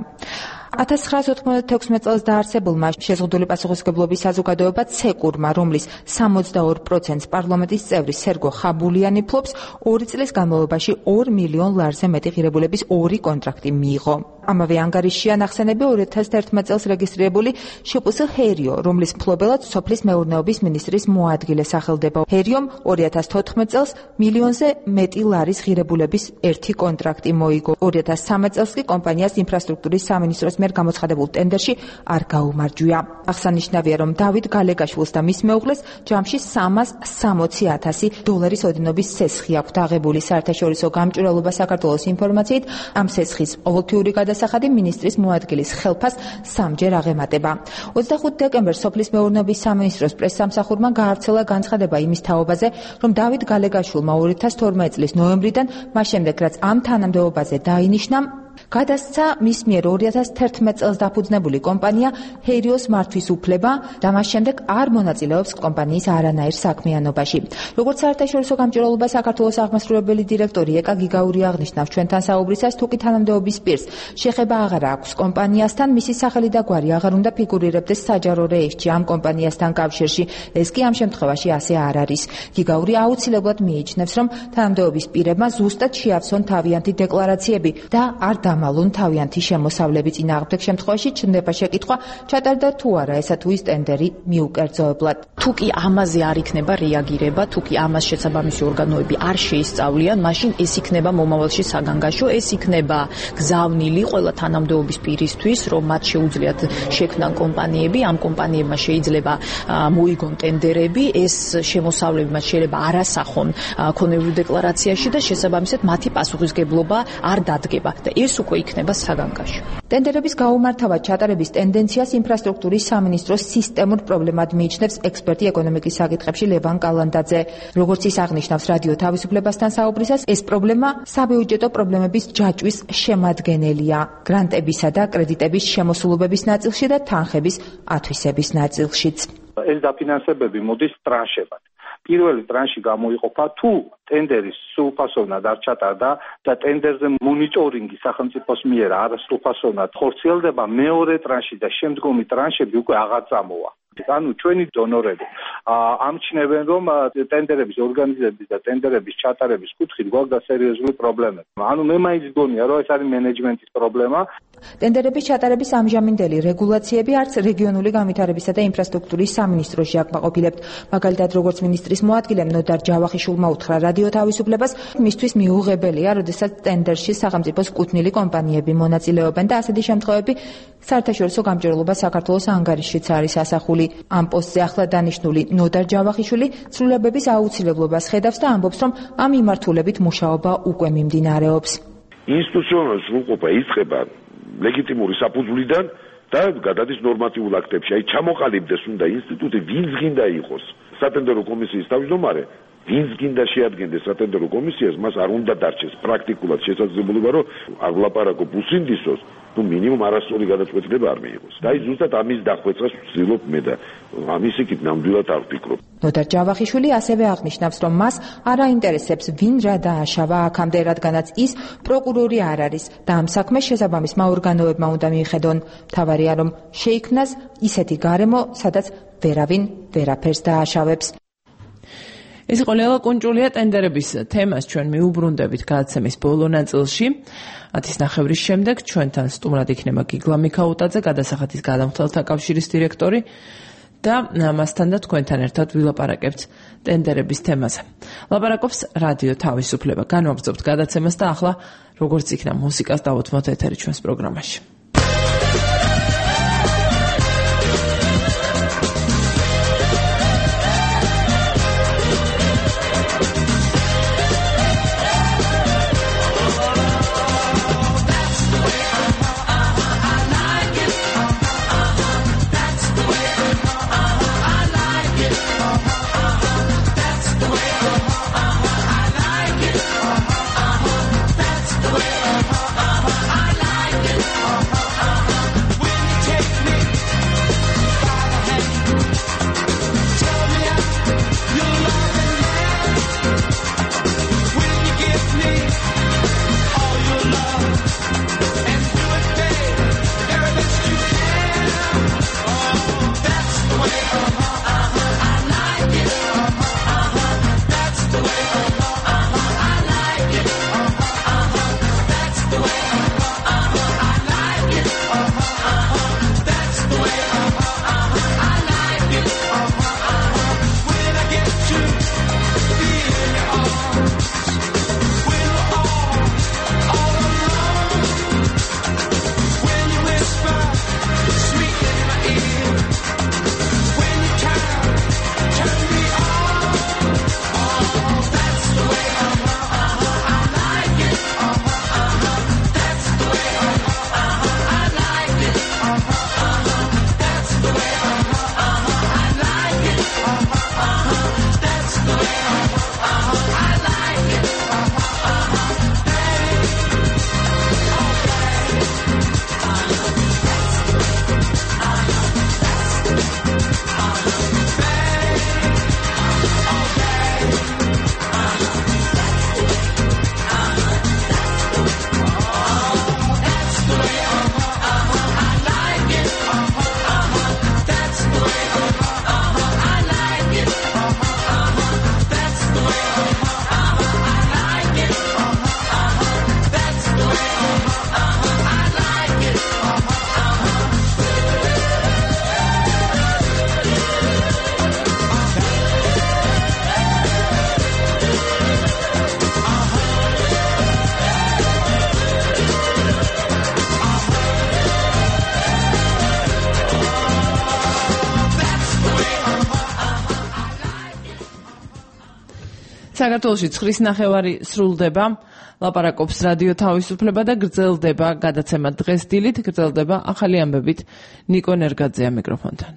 1996 წელს დაარსებულმა შეზღუდული პასუხისმგებლობის საზოგადოება ცეკურმა, რომლის 62%-ს პარლამენტის წევრი სერგო ხაბულიანი ფლობს, 2 წლის განმავლობაში 2 მილიონ ლარზე მეტი ღირებულების 2 კონტრაქტი მიიღო. ამავე ანგარიშია ნახსენები 2011 წელს რეგისტრირებული შპს ჰერიო, რომლის მფლობელად სოფლის მეურნეობის მინისტრის მოადგილე სახელდება. ჰერიომ 2014 წელს მილიონზე მეტი ლარის ღირებულების 1 კონტრაქტი მოიგო. 2013 წელს კი კომპანიას ინფრასტრუქტურის სამინისტროს მიერ გამოცხადებულ ტენდერში არ გაუმარჯვია. აღსანიშნავია, რომ დავით გალეგაშვილს და მის მეუღლეს ჯამში $360,000 ოდენობის სესხი აქვთ აღებული. საერთაშორისო გამჭვირვალობა საქართველოს ინფორმაციით, ამ სესხის ყოველთვიური დასახადი მინისტრის მოადგილის ხელფას 3-ჯერ აღემატება. 25 დეკემბერს სოფლის მეურნეობის სამინისტროს პრესსამსახურმა გაავრცელა განცხადება იმის თაობაზე, რომ დავით გალეგაშვილმა 2012 წლის ნოემბრიდან, მას შემდეგ რაც ამ თანამდებობაზე დაინიშნა, გადასცა მის მიერ 2011 წელს დაფუძნებული კომპანია ჰერიოს მართვის უფლება და მას შემდეგ არ მონაწილეობს კომპანიის არანაირ საქმიანობაში. როგორც საერთაშორისო გამჭვირვალობა საქართველოს აღმასრულებელი დირექტორი ეკა გიგაური აღნიშნავს ჩვენთან საუბრისას, თუ კი თანამდებობის პირს შეხება აღარ აქვს კომპანიასთან, მისი სახელი და გვარი აღარ უნდა ფიგურირებდეს საჯარო რეესტრში ამ კომპანიასთან კავშირში. ეს კი ამ შემთხვევაში ასე არ არის. გიგაური აუცილებლად მიიჩნევს, რომ თანამდებობის პირებმა ზუსტად შეავსონ თავიანთი დეკლარაციები და არ დამალուն თავიანთი შემოსავლები წინააღმდეგ შემთხვევაში ჩნდება შეკითხვა ჩატარდა თუ არა ესა თუ ის ტენდერი მიუკერძოებლად. თუ კი ამაზე არ იქნება რეაგირება, თუ კი ამას შესაბამისი ორგანოები არ შეისწავლიან, მაშინ ეს იქნება მომავალში საგანგაშო, ეს იქნება გზავნილი ყველა თანამდებობის პირისთვის, რომ მათ შეუძლიათ შექმნან კომპანიები, ამ კომპანიებმა შეიძლება მოიგონ ტენდერები, ეს შემოსავლები მათ შეიძლება არ ასახონ ქონებრივ დეკლარაციაში და შესაბამისად მათი პასუხისგებლობა არ დადგება და ეს უკვე იქნება საგანგაშო. ტენდერების გაუმართავად ჩატარების ტენდენციას ინფრასტრუქტურის სამინისტროს სისტემურ პრობლემად მიიჩნევს ექსპერტი ეკონომიკის საკითხებში ლევან კალანდაძე. როგორც ის აღნიშნავს რადიო თავისუფლებასთან საუბრისას, ეს პრობლემა საბიუჯეტო პრობლემების ჯაჭვის შემადგენელია გრანტებისა და კრედიტების შემოსულობების ნაწილში და თანხების ათვისების ნაწილშიც. ეს დაფინანსებები მოდის ტრანშებად. პირველი ტრანში გამოიყოფა თუ ტენდერის სრულფასოვნად არ ჩატარდა და ტენდერზე მონიტორინგი სახელმწიფოს მიერ არ სრულფასოვნად ხორციელდება, მეორე ტრანში და შემდგომი ტრანშები უკვე აღარ წამოვა. ანუ ჩვენი დონორები ამჩნევენ, რომ ტენდერების ორგანიზების და ტენდერების ჩატარების კუთხით გვაქვს სერიოზული პრობლემები. ანუ მე მაინც გონია, რომ ეს არის მენეჯმენტის პრობლემა. ტენდერების ჩატარების ამჟამინდელი რეგულაციები არც რეგიონული განვითარებისა და ინფრასტრუქტურის სამინისტროში აკმაყოფილებთ. მაგალითად, როგორც მინისტრის მოადგილე ნოდარ ჯავახიშვილმა უთხრა რადიო თავისუფლებას, მისთვის მიუღებელია, როდესაც ტენდერში სახელმწიფოს კუთვნილი კომპანიები მონაწილეობენ და ასეთი შემთხვევები საერთაშორისო გამჭირვალობა საქართველოს ანგარიშშიც არის ასახული. ამ პოსტზე ახლა დანიშნული ნოდარ ჯავახიშვილი ცვლილებების აუცილებლობას ხედავს და ამბობს, რომ ამ მიმართულებით მუშაობა უკვე მიმდინარეობს. ინსტიტუციონალური სრულყოფა იწყება ლეგიტიმური საფუძვლიდან და გადადის ნორმატიულ აქტებში. აი ჩამოყალიბდეს უნდა ინსტიტუტი, ვინც გინდა იყოს სატენდერო კომისიის თავმჯდომარე, ვინც გინდა შეადგენდეს სატენდერო კომისიას, მას არ უნდა დარჩეს პრაქტიკულად შესაძლებლობა, რომ არ ვლაპარაკო ბუსინდისოს, თუ მინიმუმ არასწორი გადაწყვეტილება არ მიიღოს. და აი ზუსტად ამის დახვეწას ვცდილობ მე და ამის იქით ნამდვილად არ ვფიქრობ. ნოდარ ჯავახიშვილი ასევე აღნიშნავს, რომ მას არ აინტერესებს ვინ რა დააშავა აქამდე, რადგანაც ის პროკურორი არ არის და ამ საქმეს შესაბამისმა ორგანოებმა უნდა მიხედონ. მთავარია, რომ შეიქმნას ისეთი გარემო, სადაც ვერავინ ვერაფერს დააშავებს. ეს იყო ლელა კუნჭულია ტენდერების თემას ჩვენ მიუბრუნდებით გადაცემის ბოლო ნაწილში. 10:30 შემდეგ ჩვენთან სტუმრად იქნება გიგლა მიქაუტაძე, გადასახადის გადამხდელთა კავშირის დირექტორი და მასთან და თქვენთან ერთად ვილაპარაკებთ ტენდერების თემაზე. ლაპარაკობს რადიო თავისუფლება. განვაგრძობთ გადაცემას და ახლა როგორც იქნა მუსიკას დავუთმოთ ეთერი ჩვენს პროგრამაში. საქართველოში 9:30 სრულდება ლაპარაკობს რადიო თავისუფლება და გრძელდება გადაცემა დღეს დილით, გრძელდება ახალი ამბებით ნიკო ნერგაძეა მიკროფონთან.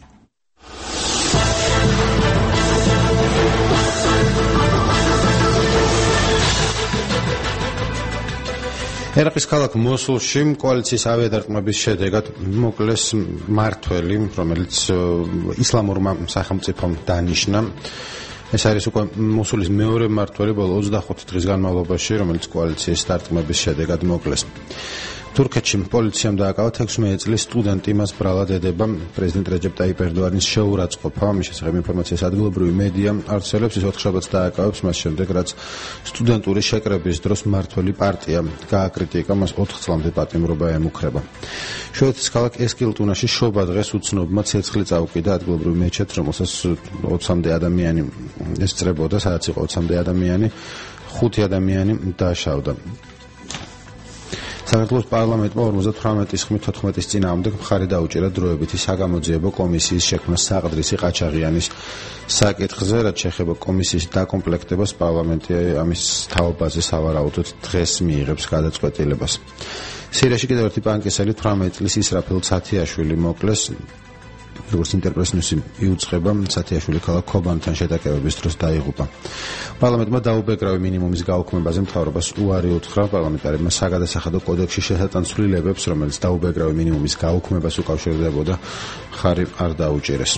ერაყის ქალაქ მოსულში კოალიციის ავიადარტყმების შედეგად მოკლეს მმართველი, რომელიც ისლამურმა სახელმწიფომ დანიშნა. ეს არის უკვე მოსულის მეორე მმართველი ბოლო 25 დღის განმავლობაში, რომელიც კოალიციის დარტყმების შედეგად მოკლეს. თურქეთში პოლიციამ დააკავა 16 წლის სტუდენტი მას ბრალად ედება პრეზიდენტ რეჯეპ ტაიპ ერდოანის შეურაცხყოფა. მის შესახებ ინფორმაციას ადგილობრივი მედია ავრცელებს. ის 4 შაბათს დააკავებს მას შემდეგ, რაც სტუდენტური შეკრების დროს მმართველი პარტია გააკრიტიკა, მას 4 წლამდე პატიმრობა ემუქრება. შვედეთის ქალაქ ესკილტუნაში შობა დღეს უცნობმა ცეცხლი წაუკიდა ადგილობრივ მეჩეთს, რომელსაც 20-მდე ადამიანი ესწრებოდა, სადაც იყო 20-მდე ადამიანი, 5 ადამიანი დაშავდა. საქართველოს პარლამენტმა 58-ის ხმით 14-ის წინააღმდეგ მხარი დაუჭირა დროებითი საგამოძიებო კომისიის შექმნა საყდრისი ყაჩაღიანის საკითხზე, რაც შეეხება კომისიის დაკომპლექტებას. პარლამენტი ამის თაობაზე სავარაუდოდ დღეს მიიღებს გადაწყვეტილებას. სირიაში კიდევ ერთი პანკისელი 18 წლის ისრაფილ ცათიაშვილი მოკლეს. როგორც ინტერპრესნიუსი იუწყება, ცათიაშვილი ქალაქ ქობანთან შეტაკებების დროს დაიღუპა. პარლამენტმა დაუბეგრავი მინიმუმის გაუქმებაზე მთავრობას უარი უთხრა. პარლამენტარებმა საგადასახადო კოდექსში შესატან ცვლილებებს, რომელიც დაუბეგრავი მინიმუმის გაუქმებას უკავშირდებოდა, ხარი არ დაუჭირეს.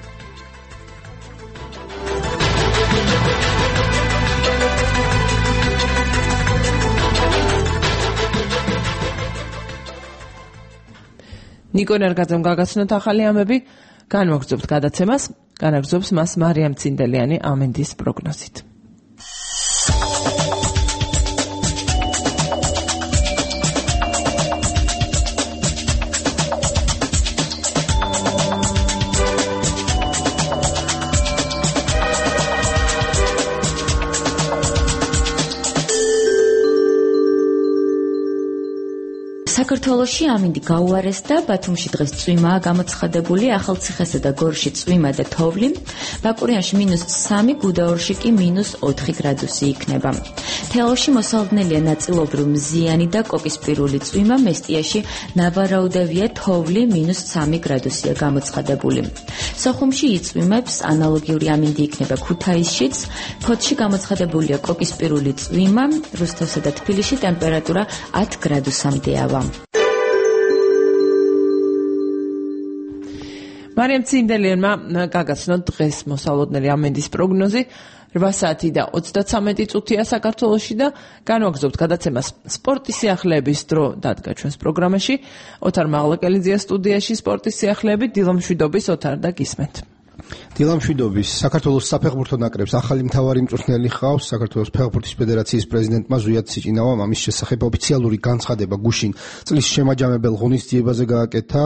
ნიკო ნერგაძემ გაგაცნოთ ახალი ამბები, განვაგრძობთ გადაცემას, განაგრძობს მას მარიამ ცინდელიანი ამინდის პროგნოზით. საქართველოში ამინდი გაუარეს და ბათუმში დღეს წვიმაა გამოცხადებული, ახალციხესა და გორში წვიმა და თოვლი, ბაკურიანში -3, გუდაურში კი -4 გრადუსი იქნება. თელავში მოსალოდნელია ნაწილობრივ მზიანი და კოკისპირული წვიმა, მესტიაში ნავარაუდევია თოვლი -3 გრადუსია გამოცხადებული. სოხუმში იწვიმებს, ანალოგიური ამინდი იქნება ქუთაისშიც, ფოთში გამოცხადებულია კოკისპირული წვიმა, რუსთავსა და თბილისში ტემპერატურა 10 გრადუსამდეა. მარიამ ცინდელიანმა გაგაცნოთ დღეს მოსალოდნელი ამინდის პროგნოზი. 8 საათი და 33 წუთია საქართველოში და განვაგრძობთ გადაცემას სპორტის სიახლეების დრო დადგა ჩვენს პროგრამაში. ოთარ მაღლაკელიძეა სტუდიაში სპორტის სიახლეები, დილამშვიდობის ოთარ და გისმენთ. დილამშვიდობის. საქართველოს საფეხბურთო ნაკრებს ახალი მთავარი მწვრთნელი ჰყავს. საქართველოს ფეხბურთის ფედერაციის პრეზიდენტმა ზვიად სიჭინავამ ამის შესახებ ოფიციალური განცხადება გუშინ წლის შემაჯამებელ ღონისძიებაზე გააკეთა.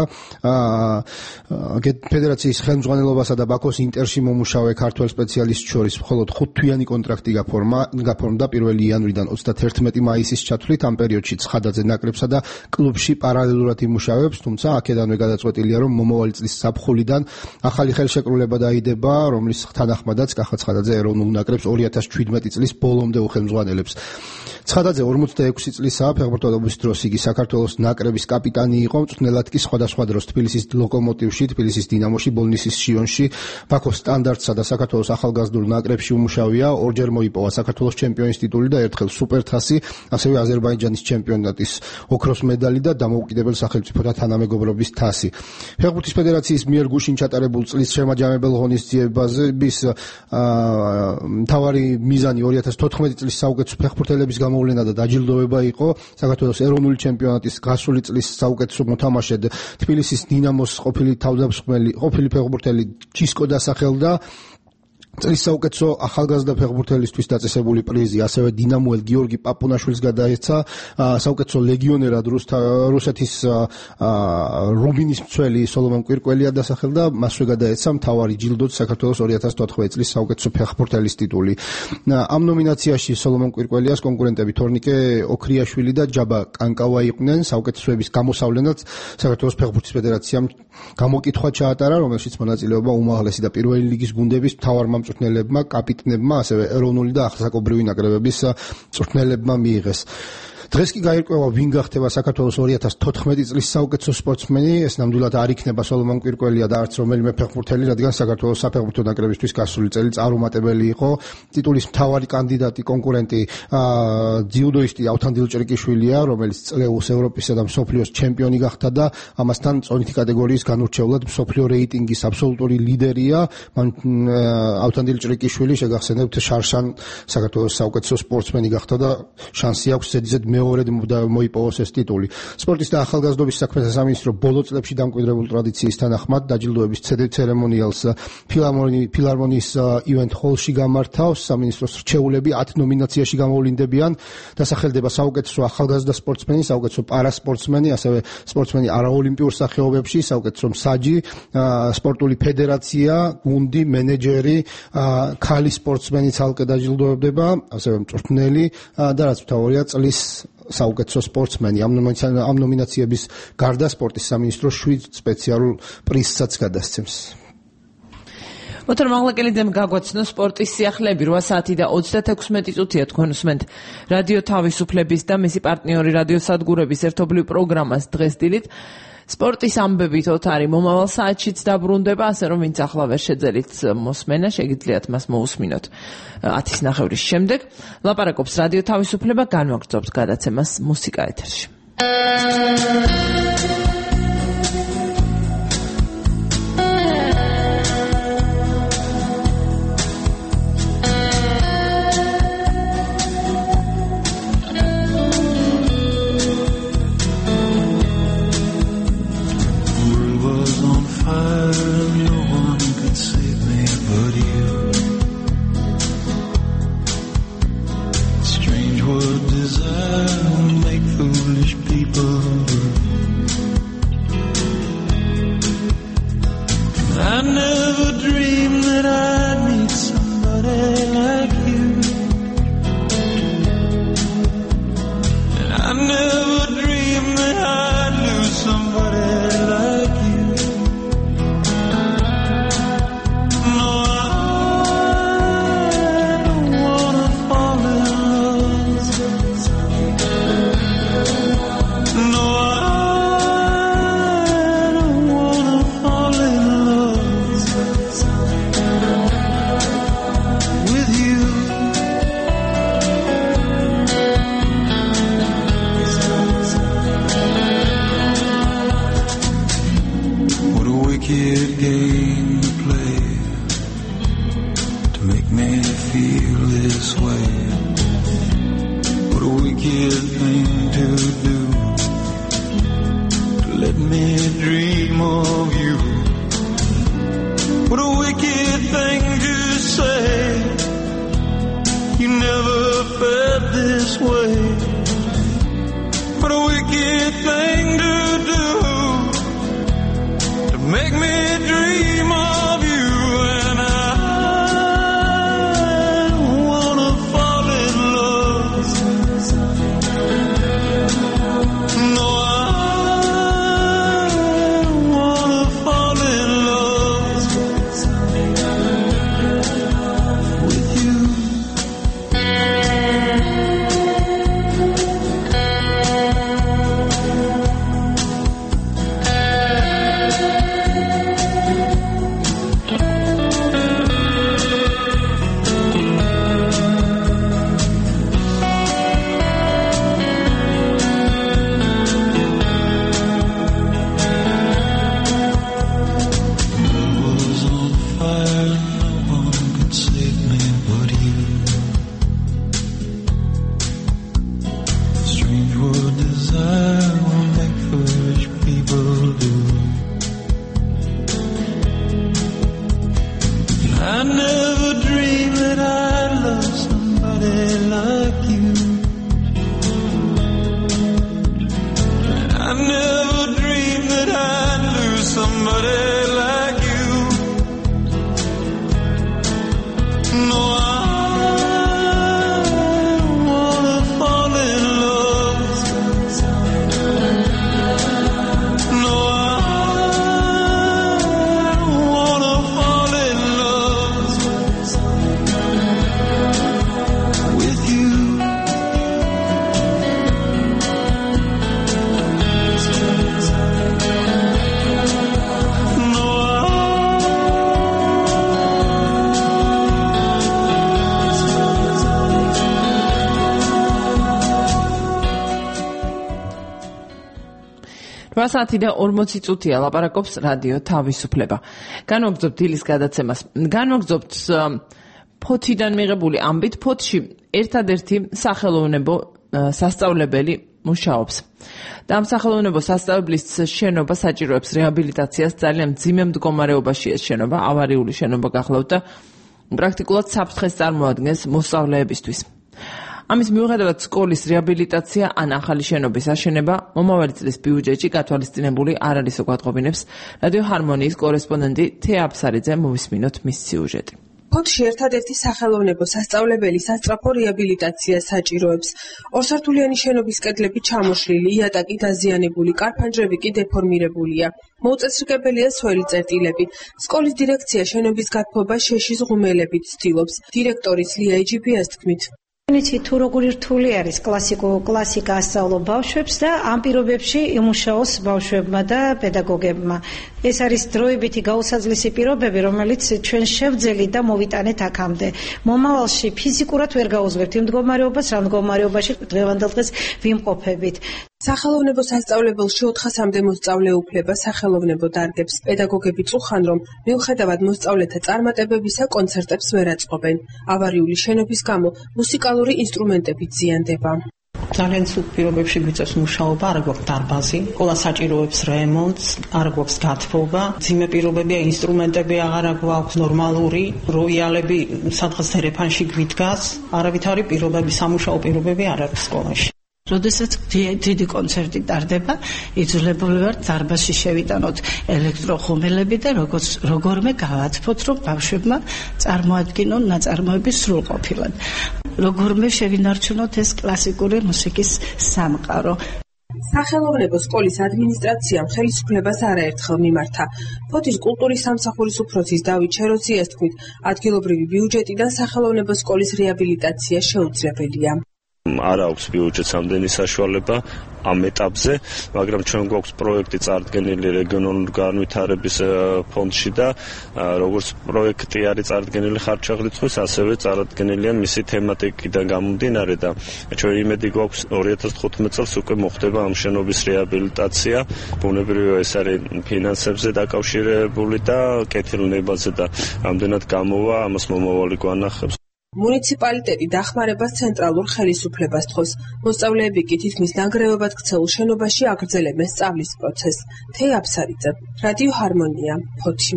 ფედერაციის ხელმძღვანელობასა და ბაქოს ინტერში მომუშავე ქართველ სპეციალისტ შორის მხოლოდ 5 თვიანი კონტრაქტი გაფორმდა 1 იანვრიდან 31 მაისის ჩათვლით. ამ პერიოდში ცხადაძე ნაკრებსა და კლუბში პარალელურად იმუშავებს, თუმცა აქედანვე გადაწყვეტილია, რომ მომავალი წლის ზაფხულიდან ახალი ხელშეკრულება დაიდება, რომლის თანახმადაც კახა ცხადაძე ეროვნულ ნაკრებს 2017 წლის ბოლომდე უხელმძღვანელებს. ცხადაძე 46 წლისაა, ფეხბურთობის დროს იგი საქართველოს ნაკრების კაპიტანი იყო, მწვრთნელად კი სხვადასხვა დროს თბილისის ლოკომოტივში, თბილისის დინამოში, ბოლნისის შიონში, ბაქოს სტანდარტსა და საქართველოს ახალგაზრდულ ნაკრებში უმუშავია. ორჯერ მოიპოვა საქართველოს ჩემპიონის ტიტული და ერთხელ სუპერთასი, ასევე აზერბაიჯანის ჩემპიონატის ოქროს მედალი და დამოუკიდებელ სახელმწიფოთა თანამეგობრობის თასი. ფეხბურთის ფედერაციის მიერ გუშინ ჩატარებულ წლის შემაჯამებელ ღონისძიებაზე მთავარი მიზანი 2014 წლის საუკეთესო ფეხბურთელების გამოვლენა და დაჯილდოვება იყო. საქართველოს ეროვნული ჩემპიონატის გასული წლის საუკეთესო მოთამაშედ თბილისის დინამოს ყოფილი თავდამსხმელი, ყოფილი ფეხბურთელი ჩისკო დასახელდა. წლის საუკეთესო ახალგაზრდა ფეხბურთელისთვის დაწესებული პრიზი ასევე დინამოელ გიორგი პაპუნაშვილს გადაეცა. საუკეთესო ლეგიონერად რუსეთის რუბინის მცველი სოლომონ კვირკველია დასახელდა. მასვე გადაეცა მთავარი ჯილდოც საქართველოს 2014 წლის საუკეთესო ფეხბურთელის ტიტული. ამ ნომინაციაში სოლომონ კვირკველიას კონკურენტები თორნიკე ოქრიაშვილი და ჯაბა კანკავა იყვნენ. საუკეთესოების გამოსავლენად საქართველოს ფეხბურთის ფედერაციამ გამოკითხვა ჩაატარა, რომელშიც მონაწილეობა უმაღლესი და პირველი ლიგის გუნდების მთავარ მწვრთნელებმა, კაპიტნებმა, ასევე ეროვნული და ახალგაზრდობრივი ნაკრებების მწვრთნელებმა მიიღეს. დღეს კი გაირკვევა ვინ გახდება საქართველოს 2014 წლის საუკეთესო სპორტსმენი. ეს ნამდვილად არ იქნება სოლომონ კვირკველია და არც რომელიმე ფეხბურთელი, რადგან საქართველოს საფეხბურთო ნაკრებისთვის გასული წელი წარუმატებელი იყო. ტიტულის მთავარი კანდიდატი კონკურენტი ძიუდოისტი ავთანდილ ჭრიკიშვილია, რომელიც წლეულის ევროპისა და მსოფლიოს ჩემპიონი გახდა და ამასთან წონითი კატეგორიის განურჩევლად მსოფლიო რეიტინგის აბსოლუტური ლიდერია. ავთანდილ ჭრიკიშვილი შეგახსენებთ შარშან საქართველოს საუკეთესო სპორტსმენი გახდა და შანსი აქვს ზედიზედ მეორედ მოიპოვოს ეს ტიტული. სპორტის და ახალგაზრდობის საქმეთა სამინისტრო ბოლო წლებში დამკვიდრებულ ტრადიციის თანახმად დაჯილდოების ცერემონიალს ფილარმონიის ივენთ ჰოლში გამართავს. სამინისტროს რჩეულები 10 ნომინაციაში გამოვლინდებიან. დასახელდება საუკეთესო ახალგაზრდა სპორტსმენი, საუკეთესო პარასპორტსმენი, ასევე სპორტსმენი არაოლიმპიურ სახეობებში, საუკეთესო მსაჯი, სპორტული ფედერაცია, გუნდი, მენეჯერი, ქალი სპორტსმენი ცალკე დაჯილდოვდება, ასევე მწვრთნელი და რაც მთავარია წლის საუკეთესო სპორტსმენი. ამ ნომინაციების გარდა სპორტის სამინისტრო 7 სპეციალურ პრიზსაც გადასცემს. მოთარ მაღლაკელიძემ გაგვაცნო სპორტის სიახლეები. 8 საათი და 36 წუთია თქვენ უსმენთ რადიო თავისუფლების და მისი პარტნიორი რადიო სადგურების ერთობლივ პროგრამას დღეს დილით. სპორტის ამბებით ოთარი მომავალ საათშიც დაბრუნდება, ასე რომ ვინც ახლა ვერ შეძელით მოსმენა, შეგიძლიათ მას მოусმინოთ 10:09 შემდეგ. ლაპარაკობს რადიო თავისუფლება, განვაგრძობთ გადაცემას მუსიკა ეთერში. No, I 8 საათი და 40 წუთია ლაპარაკობს რადიო თავისუფლება. განვაგრძობთ დილის გადაცემას. განვაგრძობთ ფოთიდან მიღებული ამბით, ფოთში ერთადერთი სახელოვნებო სასწავლებელი მუშაობს. და ამ სახელოვნებო სასწავლებლის შენობა საჭიროებს რეაბილიტაციას, ძალიან მძიმე მდგომარეობაშია შენობა, ავარიული შენობა გახლავთ და პრაქტიკულად საფრთხეს წარმოადგენს მოსწავლეებისთვის. ამის მიუხედავად სკოლის რეაბილიტაცია ან ახალი შენობის აშენება მომავალი წლის ბიუჯეტში გათვალისწინებული არ არის, გვატყობინებს რადიო ჰარმონიის კორესპონდენტი თეა აფსარიძე. მოვისმინოთ მის სიუჟეტი. ფოთში ერთადერთი სახელოვნებო სასწავლებელი სასწრაფო რეაბილიტაციას საჭიროებს. ორსართულიანი შენობის კედლები ჩამოშლილი, იატაკი დაზიანებული, კარფანჯრები კი დეფორმირებულია. მოუწესრიგებელია სველი წერტილები. სკოლის დირექცია შენობის გათბობა შეშის ღუმელებით ცდილობს. დირექტორის ლია იჯიბიას თქმით. იცით თუ როგორი რთული არის კლასიკა ასწავლო ბავშვებს და ამ პირობებში იმუშაოს ბავშვებმა და პედაგოგებმა. ეს არის დროებითი გაუსაძლისი პირობები, რომელიც ჩვენ შევძელით და მოვიტანეთ აქამდე. მომავალში ფიზიკურად ვერ გაუზღებთ იმ მდგომარეობას, რა მდგომარეობაში დღევანდელ დღეს ვიმყოფებით. სახელოვნებო სასწავლებელში 400-მდე მოსწავლე უფლება სახელოვნებო დარგებს. პედაგოგები წუხან, რომ მიუხედავად მოსწავლეთა წარმატებებისა კონცერტებს ვერ აწყობენ. ავარიული შენობის გამო მუსიკალური ინსტრუმენტებით ზიანდება. ძალიან ცუდ პირობებში გვიწევს მუშაობა, არ გვაქვს დარბაზი, ყველა საჭიროებს რემონტს, არ გვაქვს გათბობა, ძიმე პირობებია, ინსტრუმენტები აღარ გვაქვს ნორმალური, როიალები სადღაც თერეფანში გვიდგას, არავითარი პირობები, სამუშაო პირობები არ არის სკოლაში. როდესაც დიდი კონცერტი ტარდება, იძულებული ვართ დარბაზში შევიტანოთ ელექტროხუმელები და როგორმე გავათბოთ, რომ ბავშვებმა წარმოადგინონ ნაწარმოები სრულყოფილად. როგორმე შევინარჩუნოთ ეს კლასიკური მუსიკის სამყარო. სახელოვნებო სკოლის ადმინისტრაციამ ხელისუფლებას არაერთხელ მიმართა. ფოთის კულტურის სამსახურის უფროსის დავით ჩეროციას თქმით, ადგილობრივი ბიუჯეტიდან სახელოვნებო სკოლის რეაბილიტაცია შეუძლებელია. არ აქვს ბიუჯეტს ამდენი საშუალება ამ ეტაპზე, მაგრამ ჩვენ გვაქვს პროექტი წარდგენილი რეგიონალური განვითარების ფონდში და როგორც პროექტი არის წარდგენილი ხარჯაღრიცხვის, ასევე წარდგენილია მისი თემატიკიდან გამომდინარე და ჩვენ იმედი გვაქვს 2015 წელს უკვე მოხდება ამ შენობის რეაბილიტაცია. ბუნებრივია ეს არის ფინანსებზე დაკავშირებული და კეთილნებაზე და ამდენად გამოვა ამას მომავალი გვანახებს. მუნიციპალიტეტი დახმარებას ცენტრალურ ხელისუფლებას თხოვს. მოსწავლეები კი თითქმის ნანგრევებად ქცეულ შენობაში აგრძელებენ სწავლის პროცესს. თეა აფსარიძე, რადიო ჰარმონია, ფოთში.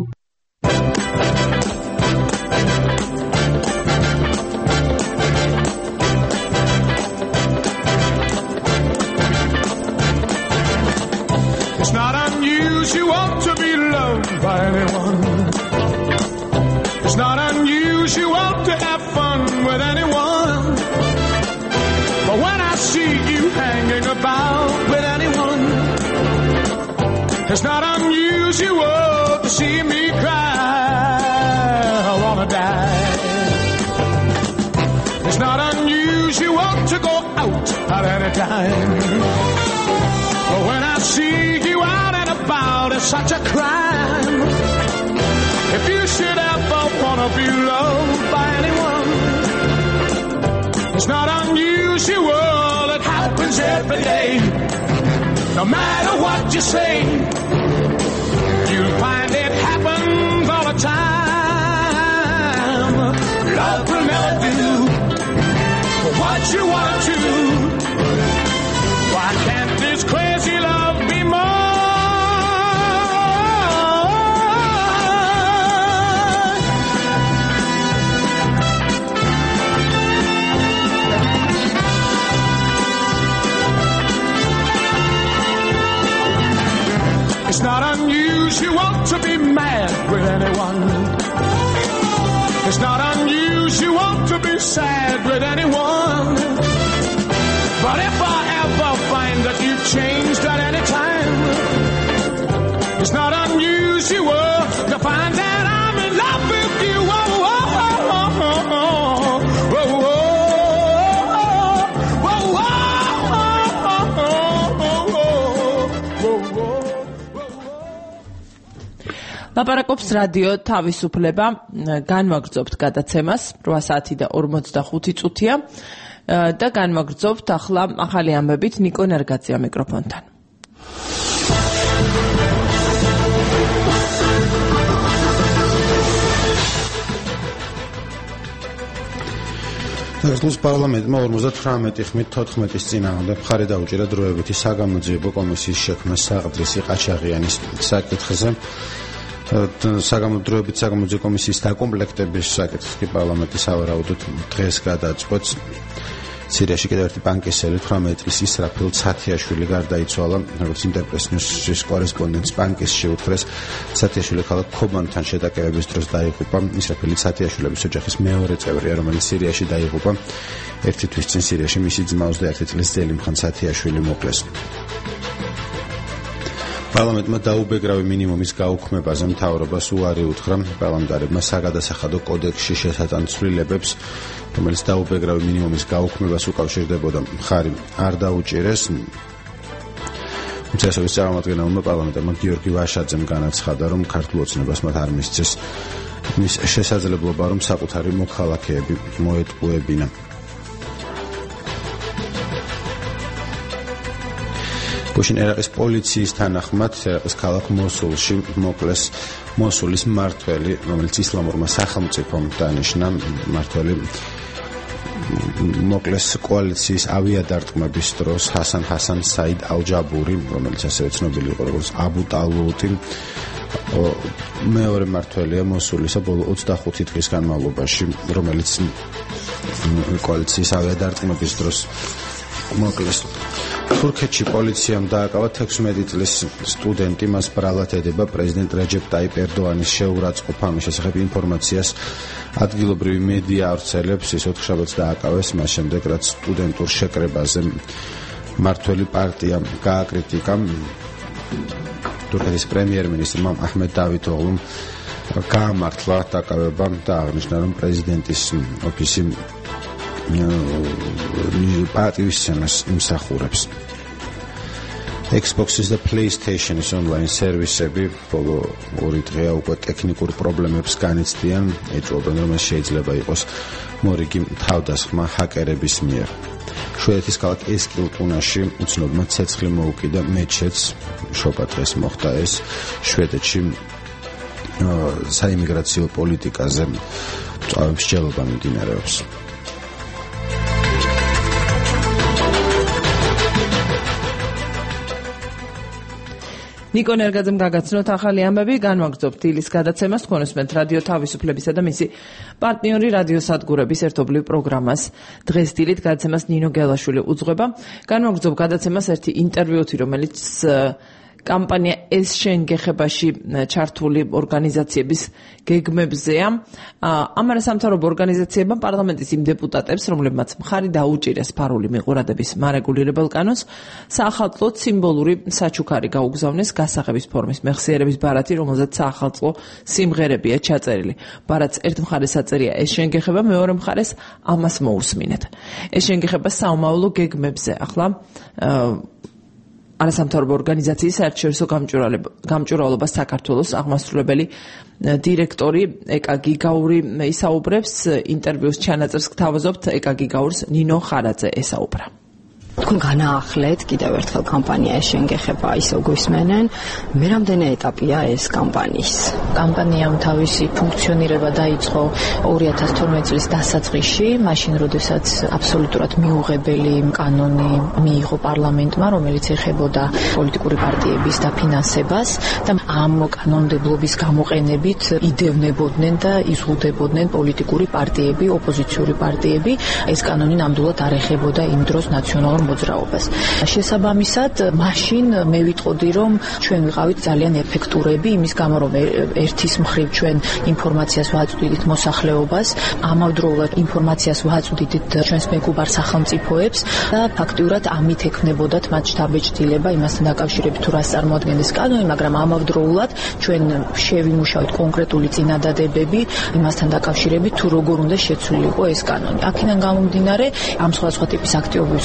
It's not unusual to be loved by anyone. It's not unusual to have fun with anyone. But when I see you hanging about with anyone, it's not unusual to see me cry. I wanna die. It's not unusual to go out at any time. But when I see you out and about, it's such a crime. If you should ever wanna be loved by anyone, it's not unusual, it happens every day. No matter what you say, you'll find it happens all the time. Love will never do what you want to. Why can't this crazy love be more? It's not unusual to be mad with anyone. It's not unusual to be sad with anyone. But if I ever find that you've changed at any time, it's not unusual to find that I'm in love with you. Oh, oh, oh, oh, oh, oh, oh. ლაპარაკობს რადიო თავისუფლება, განვაგრძობთ გადაცემას, 8 საათი და 45 წუთია და განვაგრძობთ ახლა ახალი ამბებით ნიკო ნარგაძეა მიკროფონთან. საქართველოს პარლამენტმა 58 ხმით 14-ის წინააღმდეგ მხარი დაუჭირა დროებითი საგამოძიებო კომისიის შექმნა საყდრისი ყაჩაღიანის საკითხზე. დროებითი საგამოძიებო კომისიის დაკომპლექტების საკითხი კი პარლამენტი სავარაუდოდ დღეს გადაწყვეტს. სირიაში კიდევ ერთი ბანკისელი 18 წლის ისრაფილ ცათიაშვილი გარდაიცვალა, როგორც ინტერპრესის კორესპონდენტს ბანკისში უთხრეს. ცათიაშვილი ქალაქ ქობანთან შეტაკებების დროს დაიღუპა. ისრაფილი ცათიაშვილების ოჯახის მეორე წევრია, რომელიც სირიაში დაიღუპა. ერთი თვის წინ სირიაში მისი ძმა 21 წლის ზელიმხან ცათიაშვილი მოკლეს. პარლამენტმა დაუბეგრავი მინიმუმის გაუქმებაზე მთავრობას უარი უთხრა. პარლამენტარებმა საგადასახადო კოდექსში შესატან ცვლილებებს, რომელიც დაუბეგრავი მინიმუმის გაუქმებას უკავშირდებოდა, მხარი არ დაუჭირეს. უმცირესობის წარმომადგენელმა პარლამენტარმა გიორგი ვაშაძემ განაცხადა, რომ ქართულ ოცნებას მათ არ მისცეს მის შესაძლებლობა, რომ საკუთარი მოქალაქეები მოეტყუებინა. გუშინ ერაყის პოლიციის თანახმად ერაყის ქალაქ მოსულში მოკლეს მოსულის მმართველი, რომელიც ისლამურმა სახელმწიფომ დანიშნა. მმართველი მოკლეს კოალიციის ავიადარტყმების დროს ჰასან საიდ ალ-ჯაბური, რომელიც ასევე ცნობილი იყო როგორც აბუ ტალუტი. მეორე მმართველია მოსულისა ბოლო 25 დღის განმავლობაში, რომელიც კოალიციის ავიადარტყმების დროს მოკლეს. თურქეთში პოლიციამ დააკავა 16 წლის სტუდენტი, მას ბრალად ედება პრეზიდენტ რეჯეპ ტაიპ ერდოანის შეურაცხყოფა. ამის შესახებ ინფორმაციას ადგილობრივი მედია ავრცელებს. ის ოთხშაბათს დააკავეს მას შემდეგ, რაც სტუდენტურ შეკრებაზე მმართველი პარტია გააკრიტიკა. თურქეთის პრემიერ-მინისტრმა აჰმედ დავიტოღლუმ გაამართლა დაკავება და აღნიშნა, რომ პრეზიდენტის ოფისი პატივისცემას იმსახურებს. Xbox-ის და PlayStation-ის ონლაინ სერვისები ბოლო 2 დღეა უკვე ტექნიკურ პრობლემებს განიცდიან. ეჭვობენ, რომ ეს შეიძლება იყოს მორიგი თავდასხმა ჰაკერების მიერ. შვედეთის ქალაქ ესკილტუნაში უცნობმა ცეცხლი მოუკიდა მეჩეთს. შობა დღეს მოხდა ეს შვედეთში საიმიგრაციო პოლიტიკაზე წავების ჯელობა მიმდინარეობს. ნიკო ნერგაძემ გაგაცნოთ ახალი ამბები, განვაგრძობთ დილის გადაცემას, თქვენ უსმენთ რადიო თავისუფლებისა და მისი პარტნიორი რადიო სადგურების ერთობლივ პროგრამას. დღეს დილით გადაცემას ნინო გელაშვილი უძღვება. განვაგრძობ გადაცემას ერთი ინტერვიუთი, რომელიც კამპანია ეს შენ გეხებაში ჩართული ორგანიზაციების გეგმებზეა. ამარა სამთავრობო ორგანიზაციებმა პარლამენტის იმ დეპუტატებს, რომლებმაც მხარი დაუჭირეს ფარული მიყურადების მარეგულირებელ კანონს, საახალწლოდ სიმბოლური საჩუქარი გაუგზავნეს გასაღების ფორმის მეხსიერების ბარათი, რომელზეც საახალწლო სიმღერებია ჩაწერილი. ბარათს ერთ მხარეს აწერია ეს შენ გეხება, მეორე მხარეს ამას მოусმინეთ. ეს შენ გეხება საომავლო გეგმებზე. ახლა არასამთავრობო ორგანიზაციის საერთაშორისო გამჭვირვალობა საქართველოს აღმასრულებელი დირექტორი ეკა გიგაური ისაუბრებს. ინტერვიუს ჩანაწერს გთავაზობთ ეკა გიგაურს ნინო ხარაძე ესაუბრა. თქვენ განაახლეთ კიდევ ერთხელ კამპანია ეს შენ გეხება ისო გვისმენენ. მე რამდენი ეტაპია ეს კამპანიის? კამპანიამ თავისი ფუნქციონირება დაიწყო 2012 წლის დასაწყისში, მაშინ როდესაც აბსოლუტურად მიუღებელი კანონი მიიღო პარლამენტმა, რომელიც ეხებოდა პოლიტიკური პარტიების დაფინანსებას და ამ კანონმდებლობის გამოყენებით იდევნებოდნენ და იზღუდებოდნენ პოლიტიკური პარტიები, ოპოზიციური პარტიები. ეს კანონი ნამდვილად არ ეხებოდა იმ დროს ნაციონალურ მოძრაობას. შესაბამისად, მაშინ მე ვიტყოდი, რომ ჩვენ ვიყავით ძალიან ეფექტურები, იმის გამო, რომ ერთის მხრივ ჩვენ ინფორმაციას ვაწვდიდით მოსახლეობას, ამავდროულად ინფორმაციას ვაწვდიდით ჩვენს მეგობარ სახელმწიფოებს და ფაქტიურად ამით ექნებოდათ მათ შთაბეჭდილება იმასთან დაკავშირებით, თუ რას წარმოადგენს კანონი, მაგრამ ამავდროულად ჩვენ შევიმუშავეთ კონკრეტული წინადადებები იმასთან დაკავშირებით, თუ როგორ უნდა შეცვლილიყო ეს კანონი. აქედან გამომდინარე, ამ სხვადასხვა ტიპის აქტივობებს გაერთიანებდა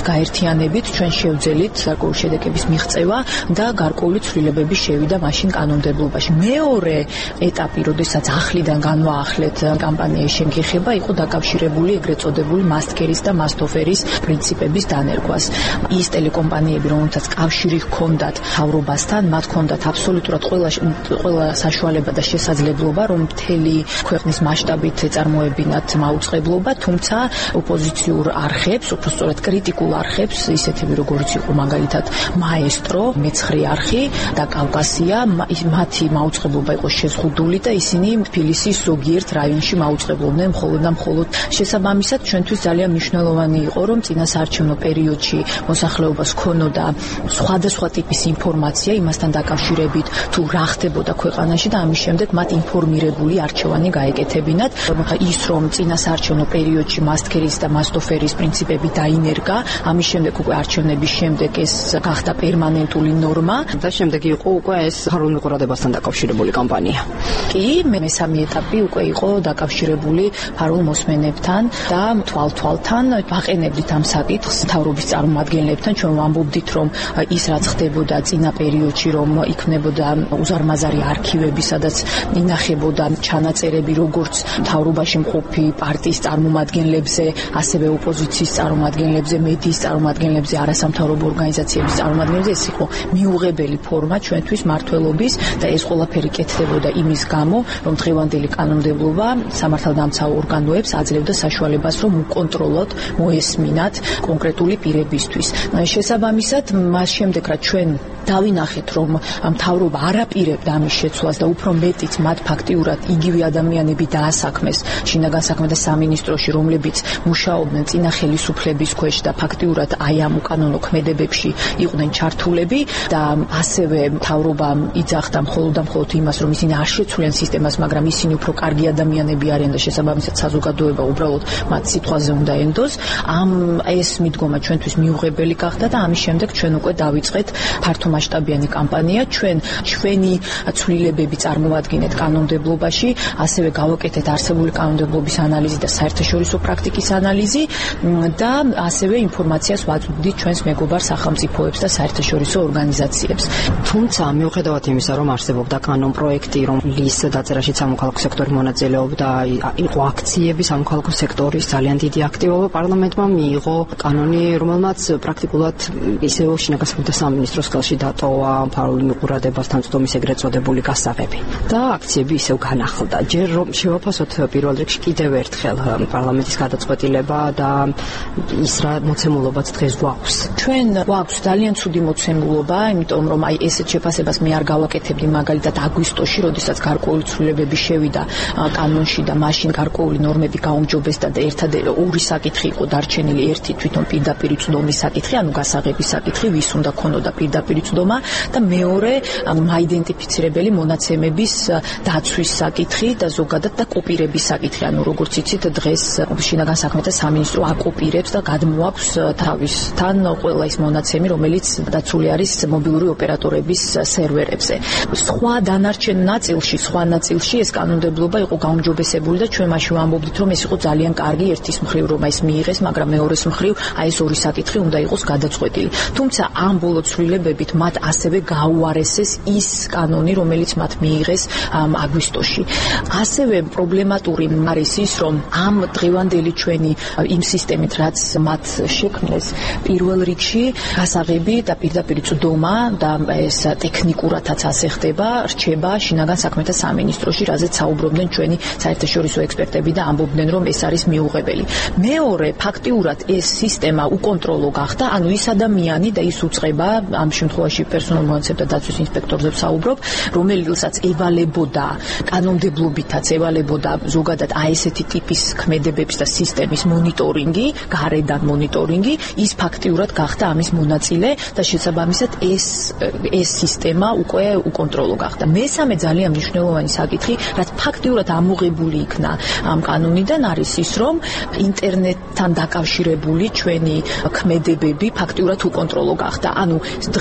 მოხმარებით ჩვენ შევძელით გარკვეული შედეგების მიღწევა და გარკვეული ცვლილებები შევიდა მაშინ კანონმდებლობაში. მეორე ეტაპი, როდესაც ახლიდან განვაახლეთ კამპანიის შენგეხება, იყო დაკავშირებული ეგრეთ წოდებული მასტკერის და მასტოფერის პრინციპების დანერგვას. ის ტელეკომპანიები, რომელთაც კავშირი ჰქონდათ მთავრობასთან, მათ ჰქონდათ აბსოლუტურად ყველა საშუალება და შესაძლებლობა, რომ მთელი ქვეყნის მასშტაბით ეწარმოებინათ მაუწყებლობა, თუმცა ოპოზიციურ არხებს, უბრალოდ კრიტიკულ არხებს, ისეთები როგორც იყო მაგალითად მაესტრო, მეცხრე არხი და კავკასია, მათი მაუწყებლობა იყო შეზღუდული და ისინი თბილისის ზოგიერთ რაიონში მაუწყებლობდნენ მხოლოდ და მხოლოდ. შესაბამისად, ჩვენთვის ძალიან მნიშვნელოვანი იყო, რომ წინასაარჩევნო პერიოდში მოსახლეობას ჰქონოდა სხვადასხვა ტიპის ინფორმაცია იმასთან დაკავშირებით, თუ რა ხდებოდა ქვეყანაში და ამის შემდეგ მათ ინფორმირებული არჩევანი გაეკეთებინათ. ის რომ წინასაარჩევნო პერიოდში მასტკერის და მასტოფერის პრინციპები დაინერგა, ამის შემდეგ უკვე არჩევნების შემდეგ ეს გახდა პერმანენტული ნორმა და შემდეგ იყო უკვე ეს ხარული ყურადღებასთან დაკავშირებული კამპანია. კი, მესამე ეტაპი უკვე იყო დაკავშირებული ფარულ მოსმენებთან და თვალთან ვაყენებდით ამ საკითხს მთავრობის წარმომადგენლებთან. ჩვენ ვამბობდით, რომ ის რაც ხდებოდა წინა პერიოდში, რომ იქნებოდა უზარმაზარი არქივები, სადაც ინახებოდა ჩანაწერები როგორც მთავრობაში მყოფი პარტიის წარმომადგენლებზე, ასევე ოპოზიციის წარმომადგენლებზე, მედიის წარმომადგენლებზე, არასამთავრობო ორგანიზაციების წარმომადგენლებზე. ეს იყო მიუღებელი ფორმა ჩვენთვის მმართველობის და ეს ყველაფერი კეთდებოდა იმის გამო, რომ დღევანდელი კანონმდებლობა სამართალდამცავ ორგანოებს აძლევდა საშუალებას, რომ უკონტროლოდ მოესმინათ კონკრეტული პირებისთვის. შესაბამისად, მას შემდეგ რაც ჩვენ დავინახეთ, რომ მთავრობა არ აპირებდა ამის შეცვლას და უფრო მეტიც მათ ფაქტიურად იგივე ადამიანები დაასაქმეს შინაგან საქმეთა სამინისტროში, რომლებიც მუშაობდნენ წინა ხელისუფლების ქვეშ და ფაქტიურად აი ამ უკანონო ქმედებებში იყვნენ ჩართულები და ასევე მთავრობამ იძახდა მხოლოდ და მხოლოდ იმას, რომ ისინი არ შეცვლიან სისტემას, მაგრამ ისინი უფრო კარგი ადამიანები არიან და შესაბამისად საზოგადოება უბრალოდ მათ სიტყვაზე უნდა ენდოს. ეს მიდგომა ჩვენთვის მიუღებელი გახდა და ამის შემდეგ ჩვენ უკვე დავიწყეთ ფართო მასშტაბიანი კამპანია. ჩვენი ცვლილებები წარმოვადგინეთ კანონმდებლობაში, ასევე გავაკეთეთ არსებული კანონმდებლობის ანალიზი და საერთაშორისო პრაქტიკის ანალიზი და ასევე ინფორმაციას ვაწვდით ჩვენს მეგობარ სახელმწიფოებს და საერთაშორისო ორგანიზაციებს. თუმცა მიუხედავად იმისა, რომ არსებობდა კანონპროექტი, რომლის დაწერაში სამოქალაქო სექტორი მონაწილეობდა, იყო აქციები სამოქალაქო სექტორის ძალიან დიდი აქტივობა, პარლამენტმა მიიღო კანონი, რომელმაც პრაქტიკულად ისევ შინაგან საქმეთა სამინისტროს ხელში დატოვა ფარული ყურადღებასთან წვდომის ეგრეთ წოდებული გასაღები და აქციები ისევ განახლდა. ჯერ რომ შევაფასოთ პირველ რიგში კიდევ ერთხელ პარლამენტის გადაწყვეტილება და ის რა მოცემულობაც დღეს გვაქვს. ჩვენ გვაქვს ძალიან ცუდი მოცემულობა, იმიტომ რომ აი ესეთ შეფასებას მე არ გავაკეთებდი მაგალითად აგვისტოში, როდესაც გარკვეული ცვლილებები შევიდა კანონში და მაშინ გარკვეული ნორმები გაუმჯობესდა და ერთადერთი ორი საკითხი იყო დარჩენილი. ერთი თვითონ პირდაპირი წვდომის საკითხი, ანუ გასაღების საკითხი, ვის უნდა ქონოდა პირდაპირი წვდომა და მეორე მაიდენტიფიცირებელი მონაცემების დაცვის საკითხი და ზოგადად და კოპირების საკითხი. ანუ როგორც იცით, დღეს შინაგან საქმეთა სამინისტრო აკოპირებს და გადმოაქვს თავისთან ყველა ის მონაცემი, რომელიც დაცული არის მობილური ოპერატორების სერვერებზე. სხვა დანარჩენ ნაწილში ეს კანონმდებლობა იყო გაუმჯობესებული და ჩვენ მაშინ ვამბობდით, რომ ეს იყო ძალიან კარგი ერთის მხრივ, რომ ეს მიიღეს, მაგრამ მეორეს მხრივ ეს ორი საკითხი უნდა იყოს გადაწყვეტილი. თუმცა ამ ბოლო ცვლილებებით მათ ასევე გაუარესეს ის კანონი, რომელიც მათ მიიღეს აგვისტოში. ასევე პრობლემატური არის ის, რომ ამ დღევანდელი ჩვენი იმ სისტემით, რაც მათ შექმნეს, პირველ რიგში გასაღები და პირდაპირი წვდომა და ეს ტექნიკურადაც ასე ხდება, რჩება შინაგან საქმეთა სამინისტროში, რაზეც საუბრობდნენ ჩვენი საერთაშორისო ექსპერტები და ამბობდნენ, რომ ეს არის მიუღებელი. მეორე, ფაქტიურად ეს სისტემა უკონტროლო გახდა, ანუ ის ადამიანი და ის უწყება, ამ შემთხვევაში პერსონალურ მონაცემთა დაცვის ინსპექტორზე ვსაუბრობ, რომელსაც ევალებოდა კანონმდებლობითაც ევალებოდა ზოგადად აი ესეთი ტიპის ქმედებების და სისტემის მონიტორინგი, გარედან მონიტორინგი, ის ფაქტიურად გახდა ამის მონაწილე და შესაბამისად ეს სისტემა უკვე უკონტროლო გახდა. მესამე ძალიან მნიშვნელოვანი საკითხი, რაც ფაქტიურად ამოღებული იქნა ამ კანონიდან, არის ის, რომ ინტერნეტთან დაკავშირებული ჩვენი ქმედებები ფაქტიურად უკონტროლო გახდა. ანუ დღეს შინაგან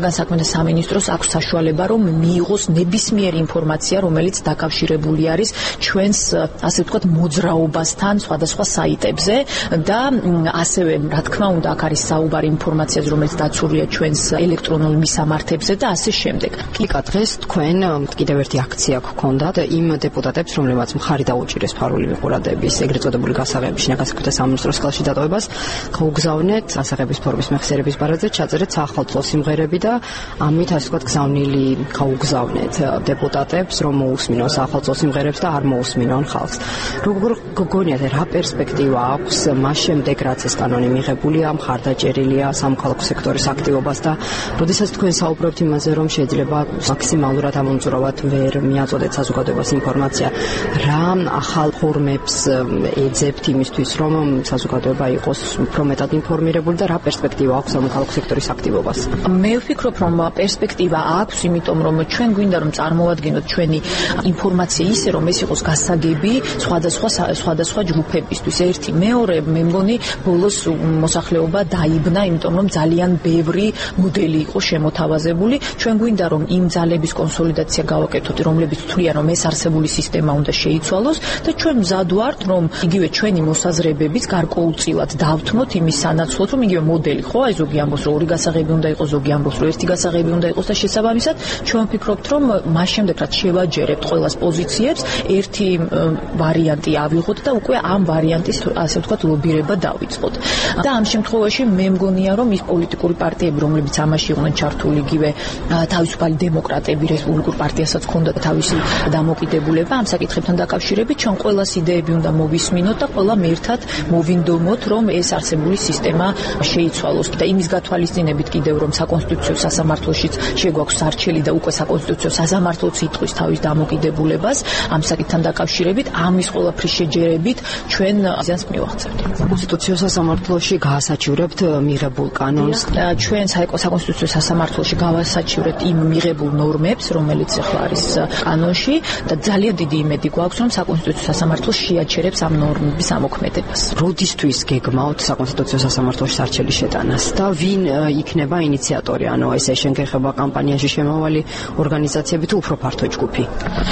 საგან საქმეთა სამინისტროს აქვს საშუალება რომ მიიღოს ნებისმიერი ინფორმაცია, რომელიც დაკავშირებული არის ჩვენს ასე ვთქვათ მოძრაობასთან სხვადასხვა საიტებზე და ასევე რა თქმა უნდა აქ არის საუბარი ინფორმაციაზე, რომელიც დაცულია ჩვენს ელექტრონულ მისამართებზე და ასე შემდეგ. კიკა, დღეს თქვენ კიდევ ერთი აქცია გქონდათ იმ დეპუტატებს, რომლებმაც მხარი დაუჭირეს ფარული მიყურადების ეგრეთ წოდებული გასაღებების შინაგან საქმეთა სამინისტროს ხელში დატოვებას, გაუგზავნეთ ასაღების ფორმის მეხსიერების ბარათზე, ჩაწერეთ საახალწლო სიმღერები და ამით ასე ვთქვათ გზავნილი გაუგზავნეთ დეპუტატებს, რომ მოусმინონ საახალწლო სიმღერებს და არ მოусმინონ ხალხს. როგორ გგონიათ, რა პერსპექტივა აქვს მას შემდეგ, რაც ეს კანონი მიღებულია, მხარდაჭერილია სამოქალაქო სექტორის აქტივობას და როდესაც თქვენ საუბრობთ იმაზე, რომ შეიძლება მაქსიმალურად ამომწურავად ვერ მიაწოდეთ საზოგადოებას ინფორმაცია, რა ახალ ფორმებს ეძებთ იმისთვის, რომ საზოგადოება იყოს უფრო მეტად ინფორმირებული და რა პერსპექტივა აქვს სამოქალაქო სექტორის აქტივობას? მე ვფიქრობ, რომ პერსპექტივა აქვს, იმიტომ რომ ჩვენ გვინდა რომ წარმოვადგინოთ ჩვენი ინფორმაცია ისე, რომ ეს იყოს გასაგები სხვადასხვა ჯგუფებისთვის. ერთი, მეორე, მე მგონი ბოლოს მოსახლეობა დაიბნა, იმიტომ რომ ძალიან ბევრი მოდელი იყო შემოთავაზებული. ჩვენ გვინდა რომ იმ ძალების კონსოლიდაცია გავაკეთოთ, რომლებიც თვლიან რომ ეს არსებული სისტემა უნდა შეიცვალოს და ჩვენ მზად ვართ, რომ იგივე ჩვენი მოსაზრებებიც გარკვეულწილად დავთმოთ იმის სანაცვლოდ, რომ იგივე მოდელი ხო, აი ზოგი ამბობს რომ 2 გასაღები უნდა იყოს, ზოგი ამბობს რომ 1 გასაღები უნდა იყოს და შესაბამისად ჩვენ ვფიქრობთ, რომ მას შემდეგ რაც შევაჯერებთ ყველას პოზიციებს, ერთი ვარიანტი ავიღოთ და უკვე ამ ვარიანტის ასე ვთქვათ ლობირება დავიწყოთ. და ამ შემთხვევაში მე მგონია რომ ის პოლიტიკური პარტიები, რომლებიც ამაში იყვნენ ჩართული, იგივე თავისუფალი დემოკრატები, რესპუბლიკურ პარტიასაც ჰქონდა თავისი დამოკიდებულება ამ საკითხებთან დაკავშირებით, ჩვენ ყველას იდეები უნდა მოვისმინოთ და ყველამ ერთად მოვინდომოთ, რომ ეს არსებული სისტემა შეიცვალოს და იმის გათვალისწინებით კიდევ რომ საკონსტიტუციო სასამართლოშიც შეგვაქვს სარჩელი და უკვე საკონსტიტუციო სასამართლოც იტყვის თავის დამოკიდებულებას ამ საკითხთან დაკავშირებით, ამის ყველაფრის შეჯერებით ჩვენ ზიანს მივახცევთ. საკონსტიტუციო სასამართლოში გაასაჩივრებთ მიღებულ კანონს. ჩვენ საკონსტიტუციო სასამართლოში გავასაჩივრებთ იმ მიღებულ ნორმებს, რომელიც ახლა არის კანონში და ძალიან დიდი იმედი გვაქვს, რომ საკონსტიტუციო სასამართლო შეაჩერებს ამ ნორმების ამოქმედებას. როდისთვის გეგმავთ საკონსტიტუციო სასამართლოში სარჩელის შეტანას და ვინ იქნება ინიციატორი? ანუ ეს შენგეხება კამპანიაში შემავალი ორგანიზაციები თუ უფრო ფართო ჯგუფი?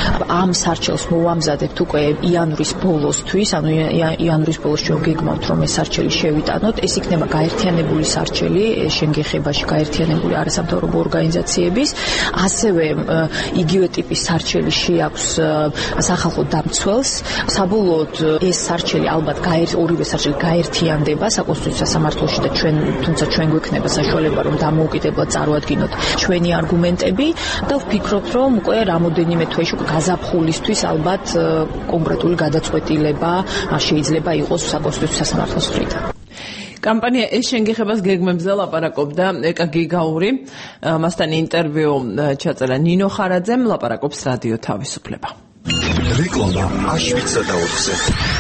ამ სარჩელს მოვამზადებთ უკვე იანვრის ბოლოსთვის, ანუ იანვრის ბოლოს ჩვენ გეგმავთ, რომ ეს სარჩელი შევიტანოთ. ეს იქნება გაერთიანებული სარჩელი შენგეხებაში გაერთიანებული არასამთავრობო ორგანიზაციების, ასევე იგივე ტიპის სარჩელი შეაქვს სახალხო დამცველს. საბოლოოდ ეს სარჩელი ალბათ ორივე სარჩელი გაერთიანდება საკონსტიტუციო სასამართლოში და თუმცა ჩვენ გვექნება საშუალება რომ დამოუკიდებლად წარუადგინოთ ჩვენი არგუმენტები და ვფიქრობ, რომ უკვე რამოდენიმე თვეში გაზაფხულისთვის ალბათ კონკრეტული გადაწყვეტილება შეიძლება იყოს საკონსტიტუციო სასამართლოს მხრიდან. კამპანია ეს შენგეხებას გეგმებზე ლაპარაკობდა ეკა გიგაური, მასთან ინტერვიუ ჩაწერა ნინო ხარაძემ, ლაპარაკობს რადიო თავისუფლება. რეკლამა აშვიცა და 4-ზე.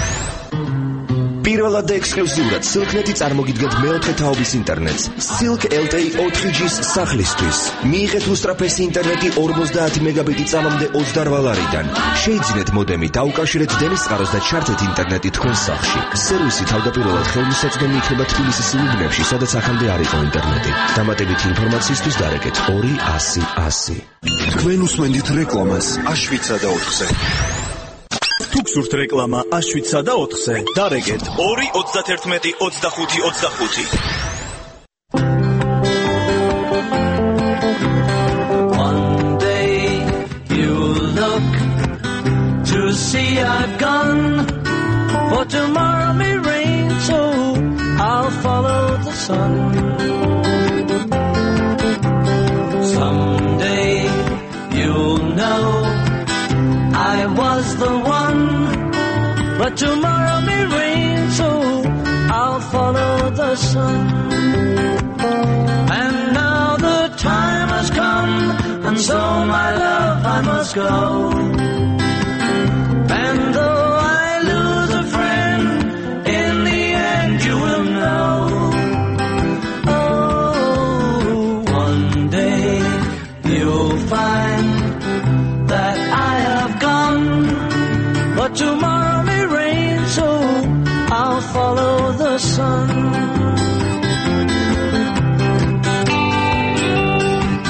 პირველად და ექსკლუზიურად Silk.net-ი წარმოგიდგენთ მეოთხე თაობის ინტერნეტს Silk LTE 4G-ს სახლისთვის. მიიღეთ უსწრაფესი ინტერნეტი 50 მეგაბიტი წამამდე 28 ლარიდან. შეიძინეთ მოდემი, დაუკავშირეთ დენის წყაროს და ჩართეთ ინტერნეტი თქვენს სახლში. სერვისი თავდაპირველად ხელმისაწვდომი იქნება თბილისის უბნებში, სადაც ახამდე არ იყო ინტერნეტი. დამატებითი ინფორმაციისთვის დარეკეთ 200 100. თქვენ უსმენთ რეკლამას აშვიცა და 4-ზე. თუ გსურთ რეკლამა აშვიცა და 4-ზე, დარეკეთ 2 31 25 25. One day you look to see I've gone, for tomorrow may rain, so I'll follow the sun. Someday you'll know I was the one, but tomorrow may rain, so I'll follow the sun. And now the time has come, and so my love I must go. And though I lose a friend, in the end you will know. Oh, one day you'll find that I have gone, but tomorrow may rain, so I'll follow the sun.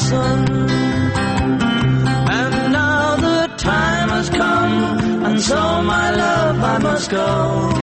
sun. And now the time has come, and so my love I must go.